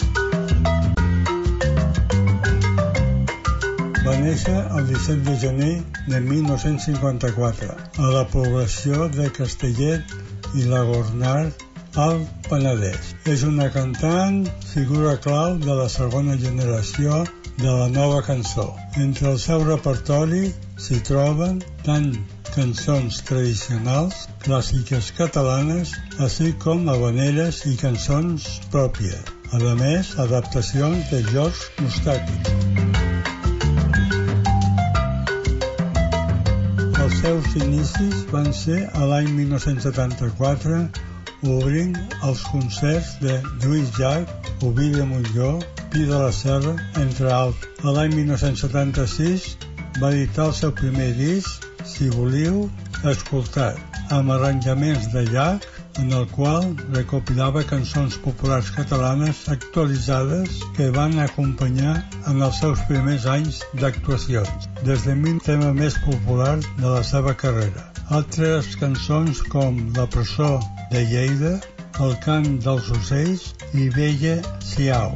Va néixer el disset de gener de mil nou-cents cinquanta-quatre a la població de Castellet i la Gornal, al Penedès. És una cantant, figura clau de la segona generació de la nova cançó. Entre el seu repertori s'hi troben tant cançons tradicionals, clàssiques catalanes, així com habaneres i cançons pròpies. A més, adaptacions de George Mustaki. Els seus inicis van ser a l'any mil nou-cents setanta-quatre, obrint els concerts de Lluís Llach, Ovidi Montllor, Pi de la Serra, entre altres. A l'any mil nou-cents setanta-sis va editar el seu primer disc, Si volíeu escoltar, amb arranjaments de Llach, en el qual recopilava cançons populars catalanes actualitzades que van acompanyar en els seus primers anys d'actuacions, des de mil tema més popular de la seva carrera. Altres cançons com La presó de Lleida, El cant dels ocells i Bella Siau.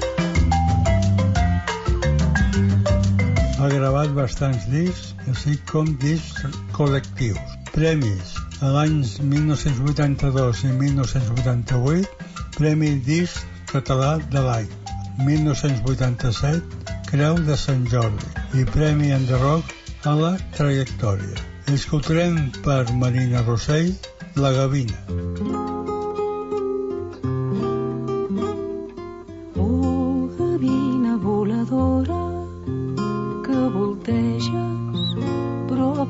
Ha gravat bastants discs, així com discs col·lectius. Premis. A l'anys mil nou-cents vuitanta-dos i mil nou-cents vuitanta-vuit, Premi Disc Català de l'any. mil nou-cents vuitanta-set, Creu de Sant Jordi i Premi Enderroc a la trajectòria. Escoltarem per Marina Rossell, La Gavina. Oh, gavina voladora que volteja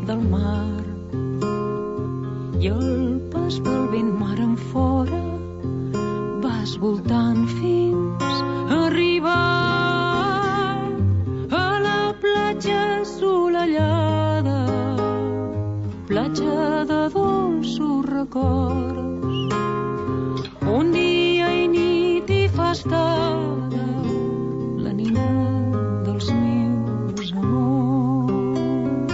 del mar i el pas pel vent mar en fora vas voltant fins a arribar a la platja assolellada, platja de dolços records, on dia i nit hi fa estada la nina dels meus amors.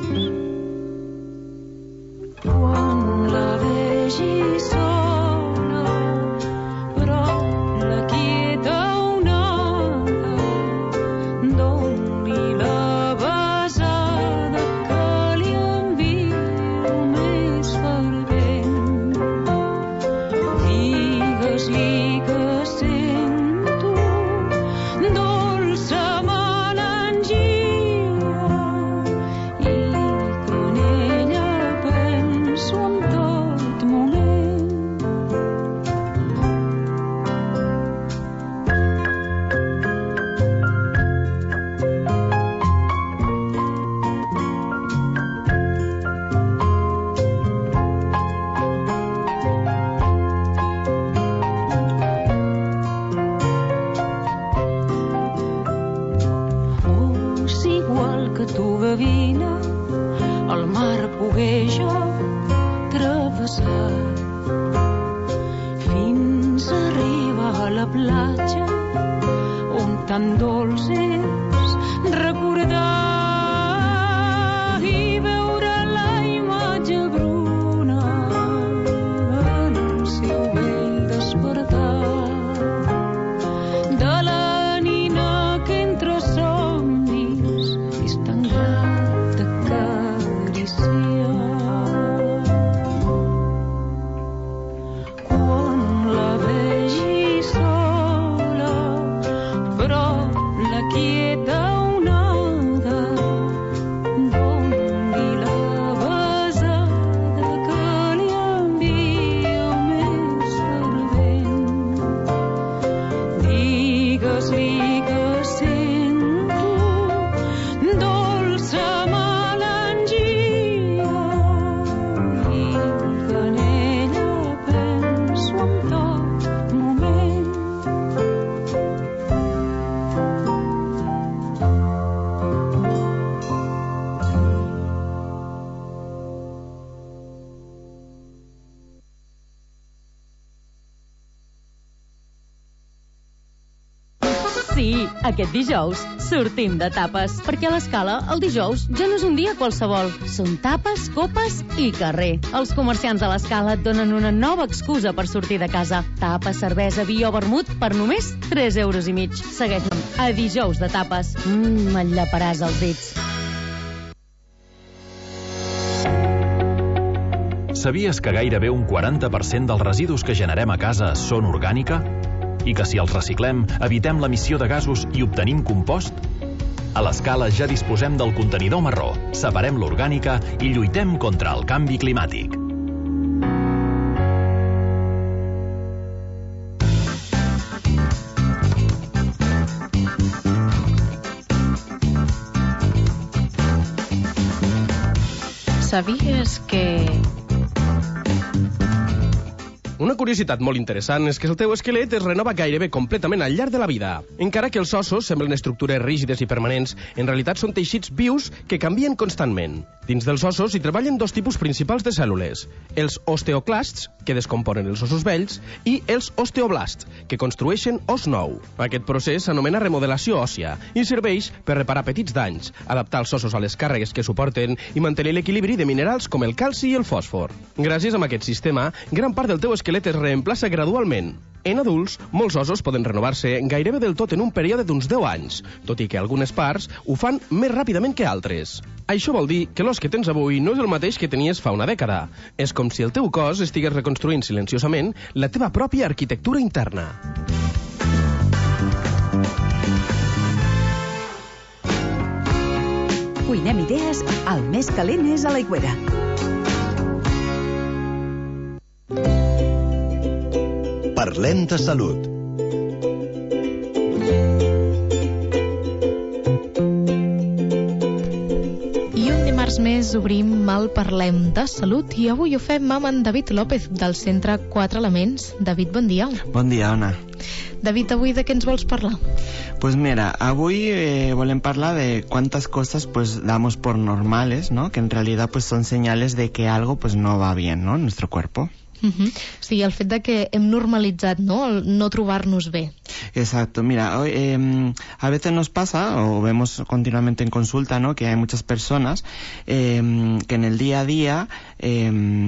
Quan la vegi sola, però la quieta onada, doni la besada que li envio més fervent. Digues-li que sento dolça melangia i que en ella penso en tot moment. Oh, si igual que tu, gavina, el mar pogué jo travessar fins a arribar a la platja on tan dolç és recordar i veure la imatge bruna en el seu vell despertar de la nina que entre somnis és tan grat d'acariciar. Quan la vegi sola, però la quieta onada, doni la besada que li envio més fervent. Digues-li que sento dolça melangia i que en ella penso en tot moment. Sí, aquest dijous sortim de tapes, perquè a l'Escala el dijous ja no és un dia qualsevol. Són tapes, copes i carrer. Els comerciants de l'Escala et donen una nova excusa per sortir de casa. Tapes, cervesa, vi o vermut per només tres euros i mig. Segueix-me a dijous de tapes. Mmm, et llaparàs els dits. Sabies que gairebé un quaranta per cent dels residus que generem a casa són orgànica? I que si els reciclem, evitem l'emissió de gasos i obtenim compost? A l'Escala ja disposem del contenidor marró, separem l'orgànica i lluitem contra el canvi climàtic. Sabies que... Una curiositat molt interessant és que el teu esquelet es renova gairebé completament al llarg de la vida. Encara que els ossos semblen estructures rígides i permanents, en realitat són teixits vius que canvien constantment. Dins dels ossos hi treballen dos tipus principals de cèl·lules, els osteoclasts, que descomponen els ossos vells, i els osteoblasts, que construeixen os nou. Aquest procés s'anomena remodelació òssia i serveix per reparar petits danys, adaptar els ossos a les càrregues que suporten i mantenir l'equilibri de minerals com el calci i el fòsfor. Gràcies a aquest sistema, gran part del teu esquelet es reemplaça gradualment. En adults, molts ossos poden renovar-se gairebé del tot en un període d'uns deu anys, tot i que algunes parts ho fan més ràpidament que altres. Això vol dir que l'os que tens avui no és el mateix que tenies fa una dècada. És com si el teu cos estigués reconstruint silenciosament la teva pròpia arquitectura interna. Cuinem idees, el més calent és a l'Aigüera. Parlem de salut. I un dimarts més obrim el Parlem de Salut i avui ho fem amb en David López del Centre Quatre Elements. David, bon dia. Bon dia, Ona. David, avui de què ens vols parlar? Pues mira, avui eh, volem parlar de cuántas cosas pues damos por normales, ¿no? Que en realidad pues son señales de que algo pues no va bien, ¿no? En nuestro cuerpo. Uh-huh. Sí, el fet de que hem normalitzat, ¿no? El no trobar-nos bé. Exacto, mira, hoy, eh, a veces nos pasa, o vemos continuamente en consulta, ¿no? Que hay muchas personas eh, que en el día a día eh,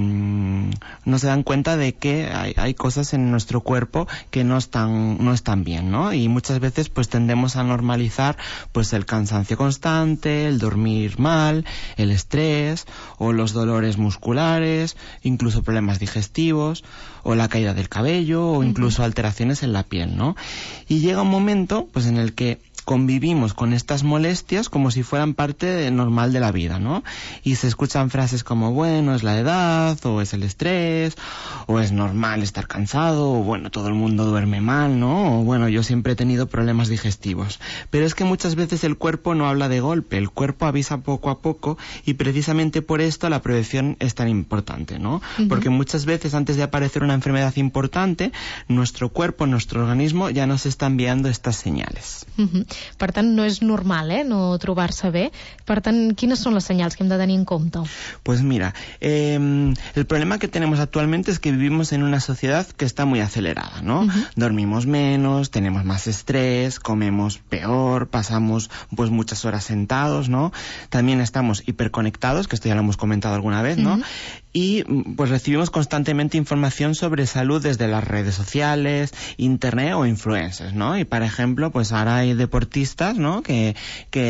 no se dan cuenta de que hay, hay cosas en nuestro cuerpo que no están, no están bien, ¿no? Y muchas veces pues tendemos a normalizar pues el cansancio constante, el dormir mal, el estrés, o los dolores musculares, incluso problemas digestivos, o la caída del cabello, o incluso alteraciones en la piel, ¿no? Y llega un momento pues en el que convivimos con estas molestias como si fueran parte normal de la vida, ¿no? Y se escuchan frases como, bueno, es la edad, o es el estrés, o es normal estar cansado, o bueno, todo el mundo duerme mal, ¿no? O bueno, yo siempre he tenido problemas digestivos. Pero es que muchas veces el cuerpo no habla de golpe, el cuerpo avisa poco a poco, y precisamente por esto la prevención es tan importante, ¿no? Uh-huh. Porque muchas veces antes de aparecer una enfermedad importante, nuestro cuerpo, nuestro organismo ya nos está enviando estas señales. Uh-huh. Per tant, no és normal, eh, no trobar-se bé. Per tant, quines són les senyals que hem de tenir en compte? Pues mira, eh, el problema que tenemos actualmente es que vivimos en una sociedad que está muy acelerada, ¿no? Uh-huh. Dormimos menos, tenemos más estrés, comemos peor, pasamos pues muchas horas sentados, ¿no? También estamos hiperconectados, que esto ya lo hemos comentado alguna vez, ¿no? Uh-huh. Y pues recibimos constantemente información sobre salud desde las redes sociales, internet o influencers, ¿no? Y por ejemplo, pues ahora hay deportistas, ¿no? Que,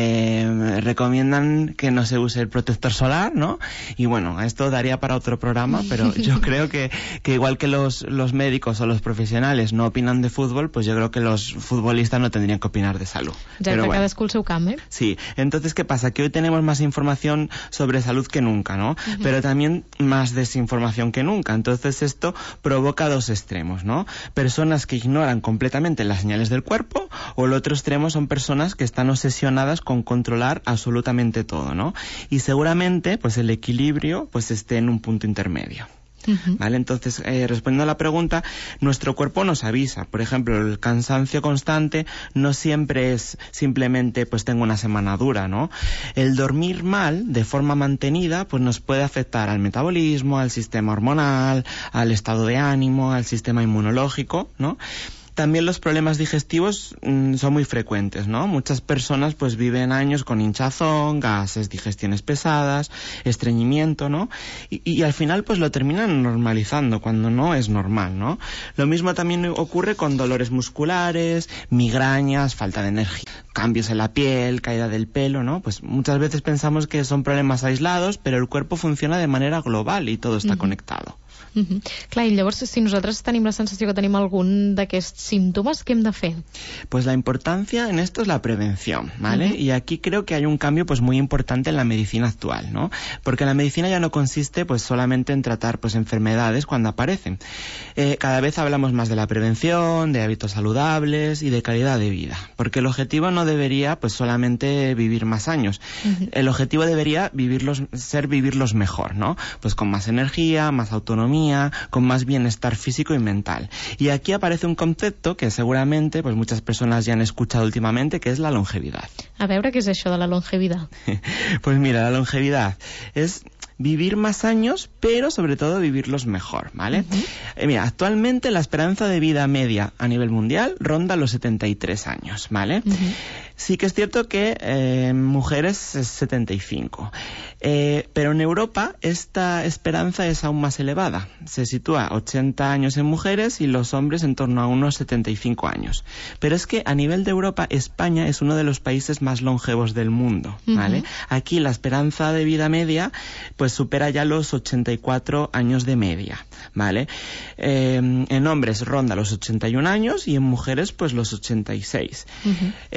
que recomiendan que no se use el protector solar, ¿no? Y bueno, esto daría para otro programa, pero yo creo que, que igual que los, los médicos o los profesionales no opinan de fútbol, pues yo creo que los futbolistas no tendrían que opinar de salud. Ya que cadascú el seu camp, ¿eh? Sí, entonces ¿qué pasa? Que hoy tenemos más información sobre salud que nunca, ¿no? Uh-huh. Pero también más desinformación que nunca. Entonces esto provoca dos extremos, ¿no? Personas que ignoran completamente las señales del cuerpo, o el otro extremo son personas que están obsesionadas con controlar absolutamente todo, ¿no? Y seguramente pues el equilibrio pues esté en un punto intermedio. Uh-huh. ¿Vale? Entonces, eh, respondiendo a la pregunta, nuestro cuerpo nos avisa. Por ejemplo, el cansancio constante no siempre es simplemente pues tengo una semana dura, ¿no? El dormir mal, de forma mantenida, pues nos puede afectar al metabolismo, al sistema hormonal, al estado de ánimo, al sistema inmunológico, ¿no? También los problemas digestivos mmm, son muy frecuentes, ¿no? Muchas personas pues viven años con hinchazón, gases, digestiones pesadas, estreñimiento, ¿no? Y, y al final pues lo terminan normalizando cuando no es normal, ¿no? Lo mismo también ocurre con dolores musculares, migrañas, falta de energía, cambios en la piel, caída del pelo, ¿no? Pues muchas veces pensamos que son problemas aislados, pero el cuerpo funciona de manera global y todo está uh-huh. conectado. Uh-huh. Clar, i llavors si nosaltres tenim la sensació que tenim algun d'aquests símptomes, què hem de fer? Pues la importancia en esto es la prevención, ¿vale? Uh-huh. Y aquí creo que hay un cambio pues muy importante en la medicina actual, ¿no? Porque la medicina ya no consiste pues solamente en tratar pues enfermedades cuando aparecen. Eh, cada vez hablamos más de la prevención, de hábitos saludables y de calidad de vida, porque el objetivo no debería pues solamente vivir más años. Uh-huh. El objetivo debería vivirlos, ser vivirlos mejor, ¿no? Pues con más energía, más autonomía, con más bienestar físico y mental. Y aquí aparece un concepto que seguramente pues muchas personas ya han escuchado últimamente, que es la longevidad. A veure, què és això de la longevidad? Pues mira, la longevidad es vivir más años, pero sobre todo vivirlos mejor, ¿vale? Uh-huh. Eh, mira, actualmente la esperanza de vida media a nivel mundial ronda los setenta y tres años, ¿vale? Uh-huh. Sí que es cierto que eh, mujeres es setenta y cinco, eh, pero en Europa esta esperanza es aún más elevada. Se sitúa ochenta años en mujeres y los hombres en torno a unos setenta y cinco años. Pero es que a nivel de Europa, España es uno de los países más longevos del mundo, ¿vale? Uh-huh. Aquí la esperanza de vida media pues supera ya los ochenta y cuatro años de media, ¿vale? Eh, en hombres ronda los ochenta y un años y en mujeres pues los ochenta y seis. Uh-huh. En Cataluña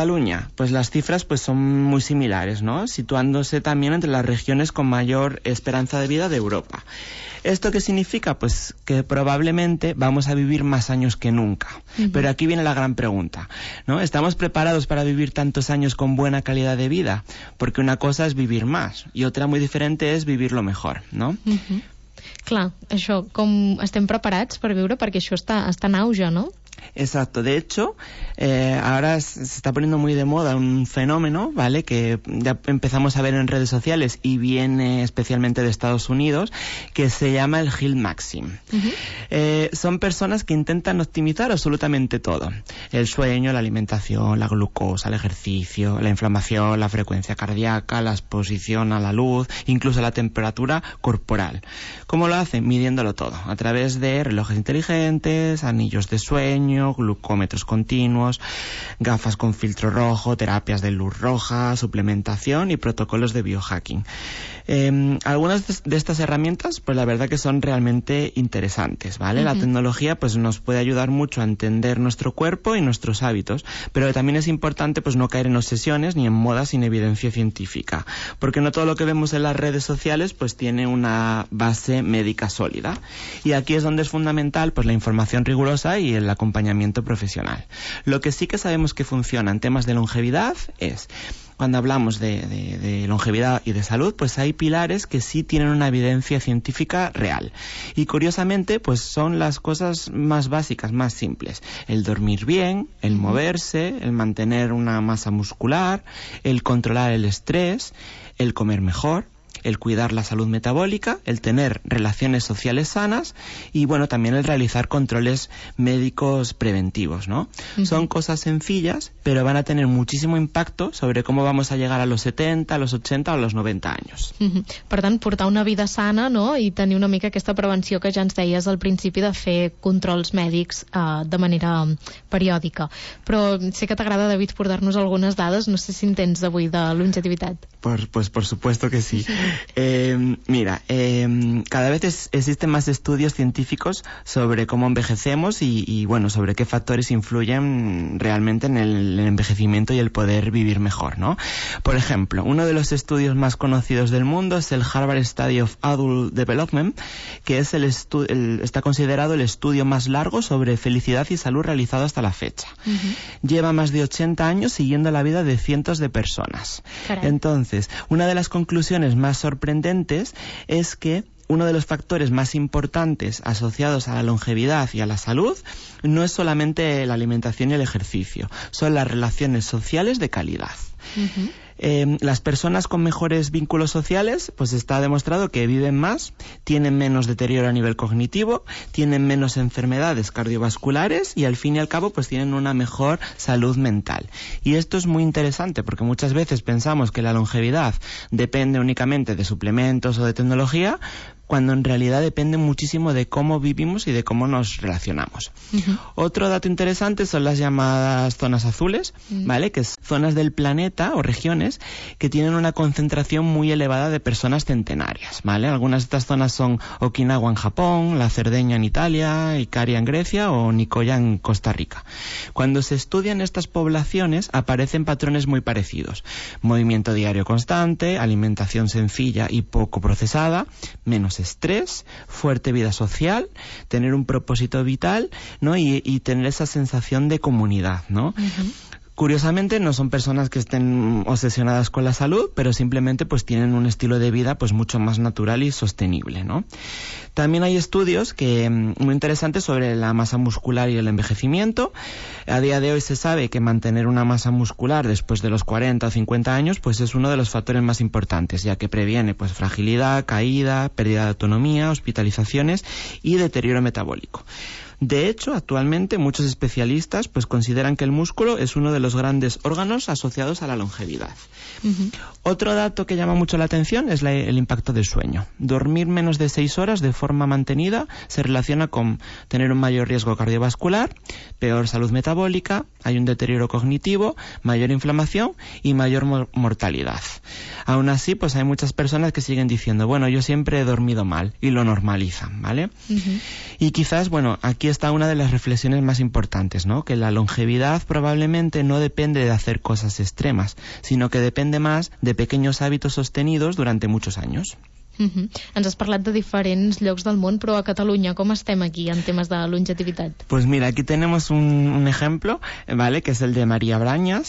Cataluña, pues las cifras pues son muy similares, ¿no? Situándose también entre las regiones con mayor esperanza de vida de Europa. ¿Esto qué significa? Pues que probablemente vamos a vivir más años que nunca. Uh-huh. Pero aquí viene la gran pregunta, ¿no? ¿Estamos preparados para vivir tantos años con buena calidad de vida? Porque una cosa es vivir más y otra muy diferente es vivirlo mejor, ¿no? Uh-huh. Clar, això, com estem preparats per viure, perquè això està, està en auge, no? Exacto, de hecho, eh, ahora se está poniendo muy de moda un fenómeno, ¿vale?, que ya empezamos a ver en redes sociales y viene especialmente de Estados Unidos, que se llama el Health Maxim. Uh-huh. Eh, son personas que intentan optimizar absolutamente todo: el sueño, la alimentación, la glucosa, el ejercicio, la inflamación, la frecuencia cardíaca, la exposición a la luz, incluso la temperatura corporal. ¿Cómo lo hacen? Midiéndolo todo, a través de relojes inteligentes, anillos de sueño, glucómetros continuos, gafas con filtro rojo, terapias de luz roja, suplementación y protocolos de biohacking. Eh, algunas de estas herramientas, pues la verdad que son realmente interesantes, ¿vale? Uh-huh. La tecnología pues nos puede ayudar mucho a entender nuestro cuerpo y nuestros hábitos, pero también es importante pues no caer en obsesiones ni en modas sin evidencia científica, porque no todo lo que vemos en las redes sociales pues tiene una base médica sólida. Y aquí es donde es fundamental pues la información rigurosa y el acompañamiento profesional. Lo que sí que sabemos que funciona en temas de longevidad es: cuando hablamos de, de, de longevidad y de salud, pues hay pilares que sí tienen una evidencia científica real. Y curiosamente, pues son las cosas más básicas, más simples: el dormir bien, el moverse, el mantener una masa muscular, el controlar el estrés, el comer mejor, el cuidar la salud metabólica, el tener relaciones sociales sanas y, bueno, también el realizar controles médicos preventivos, ¿no? Uh-huh. Son cosas sencillas, pero van a tener muchísimo impacto sobre cómo vamos a llegar a los setenta, a los ochenta o a los noventa años. Uh-huh. Per tant, portar una vida sana, no?, i tenir una mica aquesta prevenció que ja ens deies al principi de fer controls mèdics uh, de manera periòdica. Però sé que t'agrada, David, portar-nos algunes dades, no sé si en tens d'avui de longevitat. Por, pues por supuesto que sí. Eh, mira, eh, cada vez es, existen más estudios científicos sobre cómo envejecemos y, y, bueno, sobre qué factores influyen realmente en el, el envejecimiento y el poder vivir mejor, ¿no? Por ejemplo, uno de los estudios más conocidos del mundo es el Harvard Study of Adult Development, que es el, estu el está considerado el estudio más largo sobre felicidad y salud realizado hasta la fecha. Uh-huh. Lleva más de ochenta años siguiendo la vida de cientos de personas. Caray. Entonces, una de las conclusiones más sorprendentes es que uno de los factores más importantes asociados a la longevidad y a la salud no es solamente la alimentación y el ejercicio, son las relaciones sociales de calidad. Uh-huh. Eh, las personas con mejores vínculos sociales, pues está demostrado que viven más, tienen menos deterioro a nivel cognitivo, tienen menos enfermedades cardiovasculares y al fin y al cabo pues tienen una mejor salud mental. Y esto es muy interesante porque muchas veces pensamos que la longevidad depende únicamente de suplementos o de tecnología, cuando en realidad depende muchísimo de cómo vivimos y de cómo nos relacionamos. Uh-huh. Otro dato interesante son las llamadas zonas azules, uh-huh. ¿vale? Que son zonas del planeta o regiones que tienen una concentración muy elevada de personas centenarias, ¿vale? Algunas de estas zonas son Okinawa en Japón, la Cerdeña en Italia, Icaria en Grecia o Nicoya en Costa Rica. Cuando se estudian estas poblaciones aparecen patrones muy parecidos: movimiento diario constante, alimentación sencilla y poco procesada, menos estrés, fuerte vida social, tener un propósito vital, ¿no? Y, y tener esa sensación de comunidad, ¿no? Uh-huh. Curiosamente no son personas que estén obsesionadas con la salud, pero simplemente pues tienen un estilo de vida pues mucho más natural y sostenible, ¿no? También hay estudios que muy interesantes sobre la masa muscular y el envejecimiento. A día de hoy se sabe que mantener una masa muscular después de los cuarenta o cincuenta años pues es uno de los factores más importantes, ya que previene pues fragilidad, caída, pérdida de autonomía, hospitalizaciones y deterioro metabólico. De hecho, actualmente muchos especialistas pues consideran que el músculo es uno de los grandes órganos asociados a la longevidad. Uh-huh. Otro dato que llama mucho la atención es la, el impacto del sueño. Dormir menos de seis horas de forma mantenida se relaciona con tener un mayor riesgo cardiovascular, peor salud metabólica, hay un deterioro cognitivo, mayor inflamación y mayor mo- mortalidad. Aún así, pues hay muchas personas que siguen diciendo, bueno, yo siempre he dormido mal, y lo normalizan, ¿vale? Uh-huh. Y quizás, bueno, aquí está una de las reflexiones más importantes, ¿no? Que la longevidad probablemente no depende de hacer cosas extremas, sino que depende más de pequeños hábitos sostenidos durante muchos años. Uh-huh. Ens has parlat de diferents llocs del món, però a Catalunya com estem aquí en temes de longevitat? Pues mira, aquí tenemos un, un ejemplo, ¿vale? Que es el de María Brañas,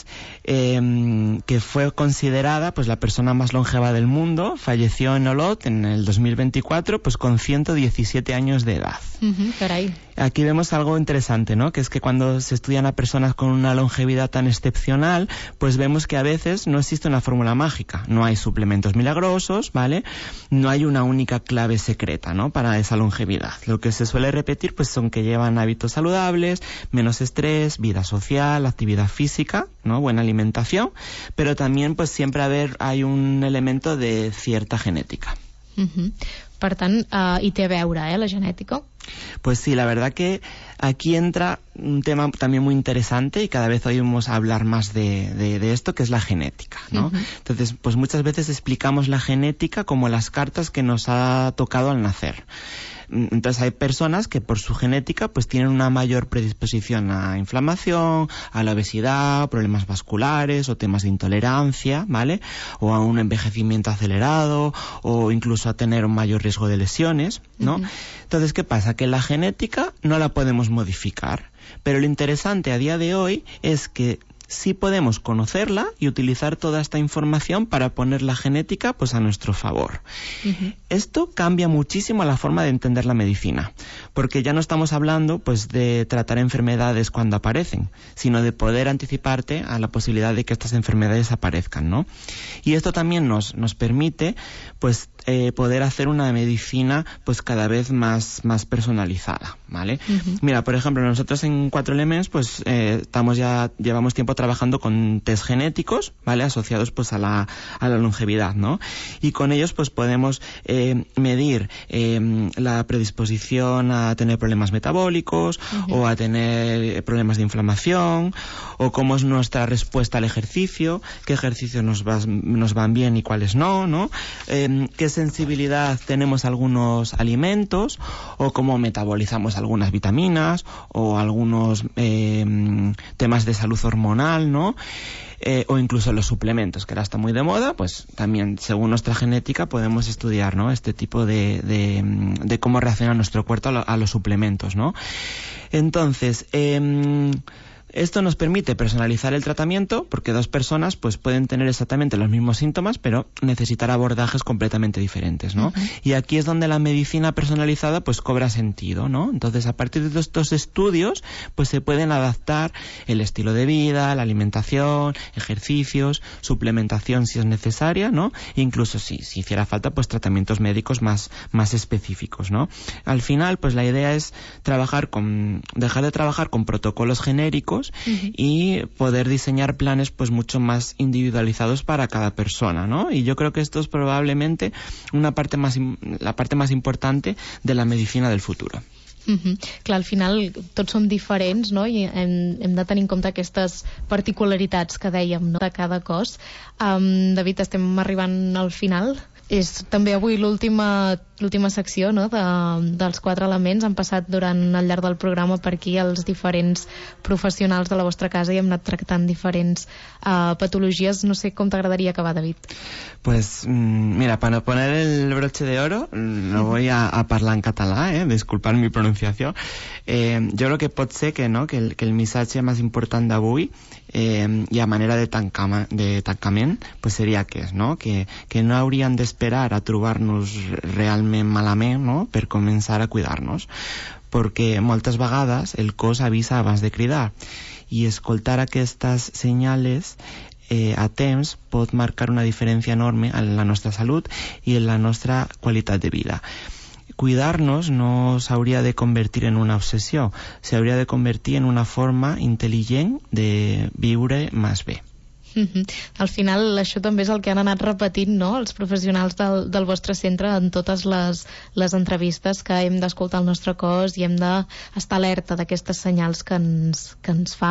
eh, que fue considerada pues la persona más longeva del mundo. Falleció en Olot en el dos mil veinticuatro, pues con ciento diecisiete años de edad. Uh-huh, caray. Aquí vemos algo interesante, ¿no? Que es que cuando se estudian a personas con una longevidad tan excepcional, pues vemos que a veces no existe una fórmula mágica, no hay suplementos milagrosos, ¿vale? No hay una única clave secreta, ¿no? Para esa longevidad. Lo que se suele repetir, pues son que llevan hábitos saludables, menos estrés, vida social, actividad física, ¿no? Buena alimentación, pero también, pues siempre a ver, hay un elemento de cierta genética. Uh-huh. Per tant, uh, hi té a veure, eh, la genètica? Pues sí, la verdad que aquí entra un tema también muy interesante y cada vez oímos hablar más de, de, de esto, que es la genética, ¿no? Uh-huh. Entonces, pues muchas veces explicamos la genética como las cartas que nos ha tocado al nacer. Entonces hay personas que por su genética pues tienen una mayor predisposición a inflamación, a la obesidad, problemas vasculares o temas de intolerancia, ¿vale? O a un envejecimiento acelerado o incluso a tener un mayor riesgo de lesiones, ¿no? Uh-huh. Entonces, ¿qué pasa? Que la genética no la podemos modificar, pero lo interesante a día de hoy es que sí podemos conocerla y utilizar toda esta información para poner la genética pues a nuestro favor. Uh-huh. Esto cambia muchísimo la forma de entender la medicina, porque ya no estamos hablando pues de tratar enfermedades cuando aparecen, sino de poder anticiparte a la posibilidad de que estas enfermedades aparezcan, ¿no? Y esto también nos, nos permite pues eh, poder hacer una medicina pues cada vez más, más personalizada, ¿vale? Uh-huh. Mira, por ejemplo, nosotros en Cuatro Elements pues eh, estamos ya, llevamos tiempo trabajando con test genéticos, ¿vale? Asociados pues a la, a la longevidad, ¿no? Y con ellos pues podemos eh, medir eh, la predisposición a tener problemas metabólicos, uh-huh, o a tener problemas de inflamación, o cómo es nuestra respuesta al ejercicio, qué ejercicios nos, va, nos van bien y cuáles no, ¿no? Eh, qué sensibilidad tenemos a algunos alimentos, o cómo metabolizamos algunas vitaminas, o algunos eh, temas de salud hormonal, ¿no? Eh, o incluso los suplementos, que ahora está muy de moda, pues también según nuestra genética podemos estudiar, ¿no? Este tipo de, de, de cómo reacciona nuestro cuerpo a, lo, a los suplementos, ¿no? Entonces, eh, esto nos permite personalizar el tratamiento, porque dos personas pues pueden tener exactamente los mismos síntomas, pero necesitar abordajes completamente diferentes, ¿no? Uh-huh. Y aquí es donde la medicina personalizada pues cobra sentido, ¿no? Entonces, a partir de estos estudios, pues se pueden adaptar el estilo de vida, la alimentación, ejercicios, suplementación si es necesaria, ¿no? Incluso si, si hiciera falta, pues tratamientos médicos más, más específicos, ¿no? Al final, pues la idea es trabajar con, dejar de trabajar con protocolos genéricos, uh-huh, y poder diseñar planes pues mucho más individualizados para cada persona, ¿no? Y yo creo que esto es probablemente una parte más, la parte más importante de la medicina del futuro. Uh-huh. Clar, al final tots som diferents, no? I hem, hem de tenir en compte aquestes particularitats que dèiem, no? De cada cos. Um, David, estem arribant al final. És també avui l'última l'última secció, no? de, dels Quatre Elements. Han passat durant al llarg del programa per aquí els diferents professionals de la vostra casa i hem anat tractant diferents uh, patologies. No sé com t'agradaria acabar, David. Pues mira, para poner el broche de oro no voy a, a parlar en català, eh? Disculpar mi pronunciació. Eh, jo crec que pot ser que, no? que, el, que el missatge més important d'avui eh, i a manera de, tancama, de tancament pues seria aquest, no? Que, que no hauríem d'esperar a trobar-nos realment malament, no? Per començar a cuidar-nos, perquè moltes vegades el cos avisa abans de cridar i escoltar aquestes senyales eh, a temps pot marcar una diferència enorme en la nostra salut i en la nostra qualitat de vida. Cuidar-nos no s'hauria de convertir en una obsessió, s'hauria de convertir en una forma intel·ligent de viure més bé. Uh-huh. Al final això també és el que han anat repetint, no? Els professionals del, del vostre centre en totes les, les entrevistes, que hem d'escoltar el nostre cos i hem d'estar alerta d'aquestes senyals que ens, que ens fa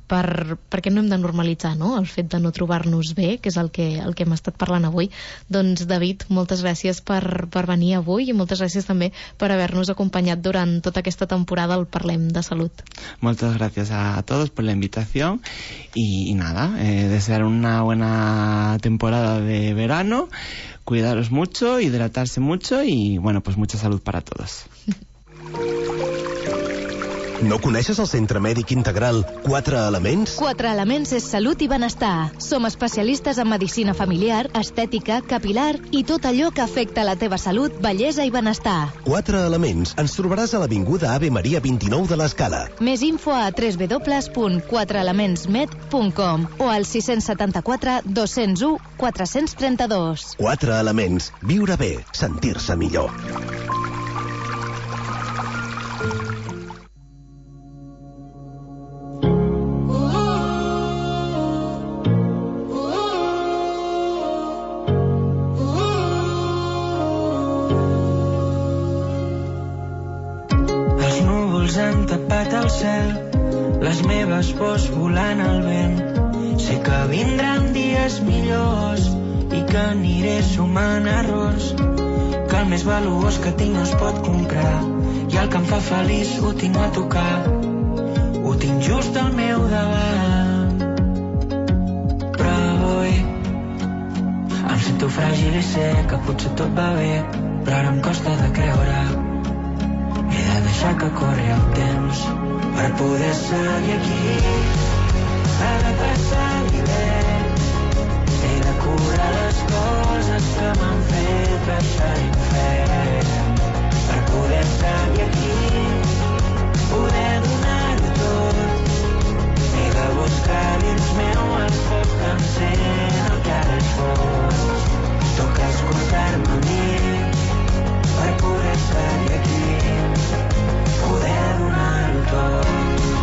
per, perquè no hem de normalitzar, no?, el fet de no trobar-nos bé, que és el que, el que hem estat parlant avui. Doncs, David, moltes gràcies per, per venir avui i moltes gràcies també per haver-nos acompanyat durant tota aquesta temporada al Parlem de Salut. Muchas gracias a todos por la invitación y, y nada, eh, desear una buena temporada de verano, cuidaros mucho, hidratarse mucho y, bueno, pues mucha salud para todos. No coneixes el Centre Mèdic Integral Quatre Elements? Quatre Elements és salut i benestar. Som especialistes en medicina familiar, estètica, capilar i tot allò que afecta la teva salut, bellesa i benestar. Quatre Elements. Ens trobaràs a l'Avinguda Ave Maria vint-i-nou de l'Escala. Més info a w w w punt quatre elements med punt com o al sis set quatre, dos zero u, quatre tres dos. Quatre Elements. Viure bé. Sentir-se millor. Han tapat el cel, les meves pors volant al vent. Sé que vindran dies millors i que aniré sumant errors, que el més valuós que tinc no es pot comprar i el que em fa feliç ho tinc a tocar, ho tinc just al meu davant. Però avui em sento fràgil i sé que potser tot va bé, però ara em costa de creure. He de deixar que corri el temps per poder seguir aquí. Ha de passar l'hivern, he de curar les coses que m'han fet baixar l'infern per poder seguir aquí, poder donar-ho tot. He de buscar dins meu el foc que encén el que ara és fos. Toca escoltar-me a mi per poder seguir aquí, poder donar-ho tot.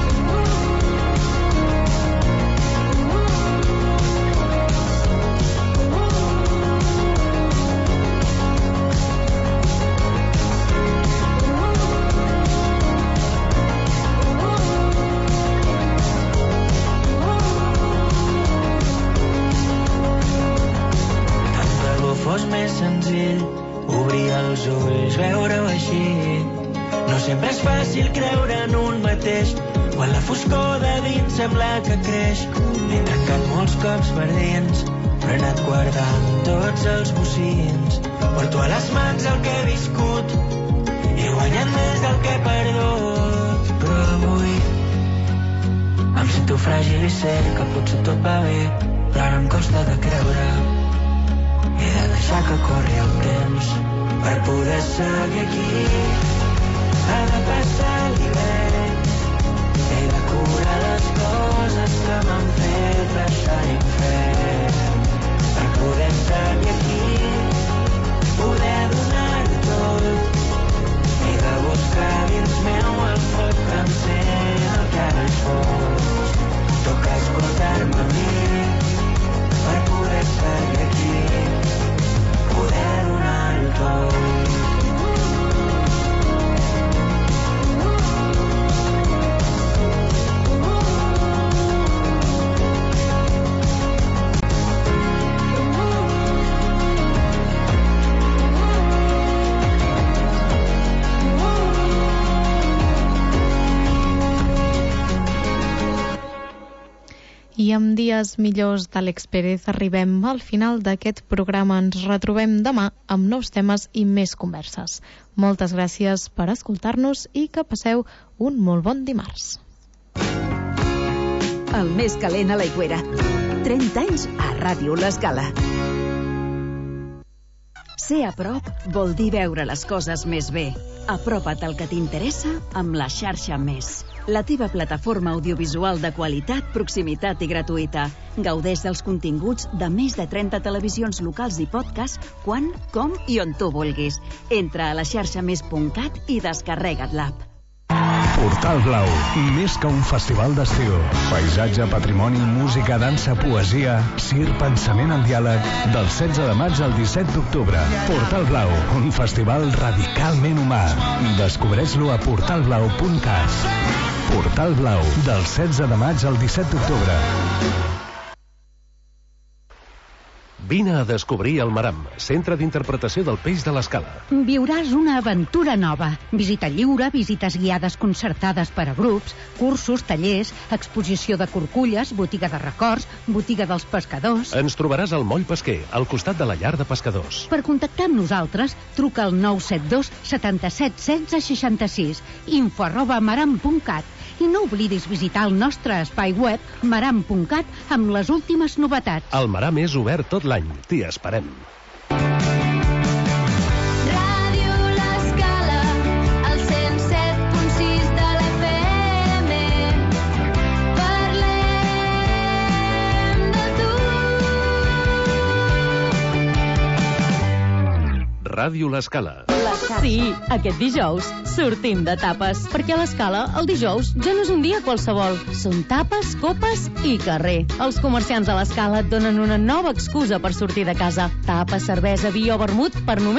Tant de bo fos més senzill obrir els ulls, veure-ho així. No sempre és fàcil creure en un mateix, quan la foscor de dins sembla que creix. He trencat molts cops per dins, però he anat guardant tots els bocins. Porto a les mans el que he viscut, he guanyat més del que he perdut. Però avui em sento fràgil i sé que potser tot va bé, però ara em costa de creure. He de deixar que corri el temps per poder seguir aquí. Ha de passar l'hivern, he de curar les coses que m'han fet baixar l'infern per poder seguir aquí, poder donar-ho tot. He de buscar dins meu el foc que encén el que ara és fos. Toca escoltar-me a mi per poder seguir aquí, poder donar-ho tot. I amb dies millors d'Àlex Pérez arribem al final d'aquest programa. Ens retrobem demà amb nous temes i més converses. Moltes gràcies per escoltar-nos i que passeu un molt bon dimarts. El més calent a l'Aigüera. trenta anys a Ràdio L'Escala. Ser a prop vol dir veure les coses més bé. Apropa't al que t'interessa amb la xarxa Més. La teva plataforma audiovisual de qualitat, proximitat i gratuïta. Gaudeix dels continguts de més de trenta televisions locals i podcast quan, com i on tu vulguis. Entra a la xarxa més punt cat i descarrega't l'app. Portal Blau, més que un festival d'estiu. Paisatge, patrimoni, música, dansa, poesia, cir, pensament en diàleg. Del setze de maig al disset d'octubre. Portal Blau, un festival radicalment humà. Descobreix-lo a portal blau punt cat. Portal Blau, del setze de maig al disset d'octubre. Vine a descobrir el Maram, centre d'interpretació del peix de l'Escala. Viuràs una aventura nova. Visita lliure, visites guiades concertades per a grups, cursos, tallers, exposició de corculles, botiga de records, botiga dels pescadors... Ens trobaràs al Moll Pesquer, al costat de la llar de pescadors. Per contactar amb nosaltres, truca al nou set dos setanta-set setze seixanta-sis, info arroba maram punt cat. I no oblidis visitar el nostre espai web maram punt cat amb les últimes novetats. El Maram és obert tot l'any. T'hi esperem. Ràdio L'Escala, al cent set punt sis de l'F M. Parlem de tu. Ràdio L'Escala. Sí, aquest dijous sortim de tapes, perquè a l'Escala el dijous ja no és un dia qualsevol. Són tapes, copes i carrer. Els comerciants de l'Escala et donen una nova excusa per sortir de casa. Tapes, cervesa, vi o vermut per només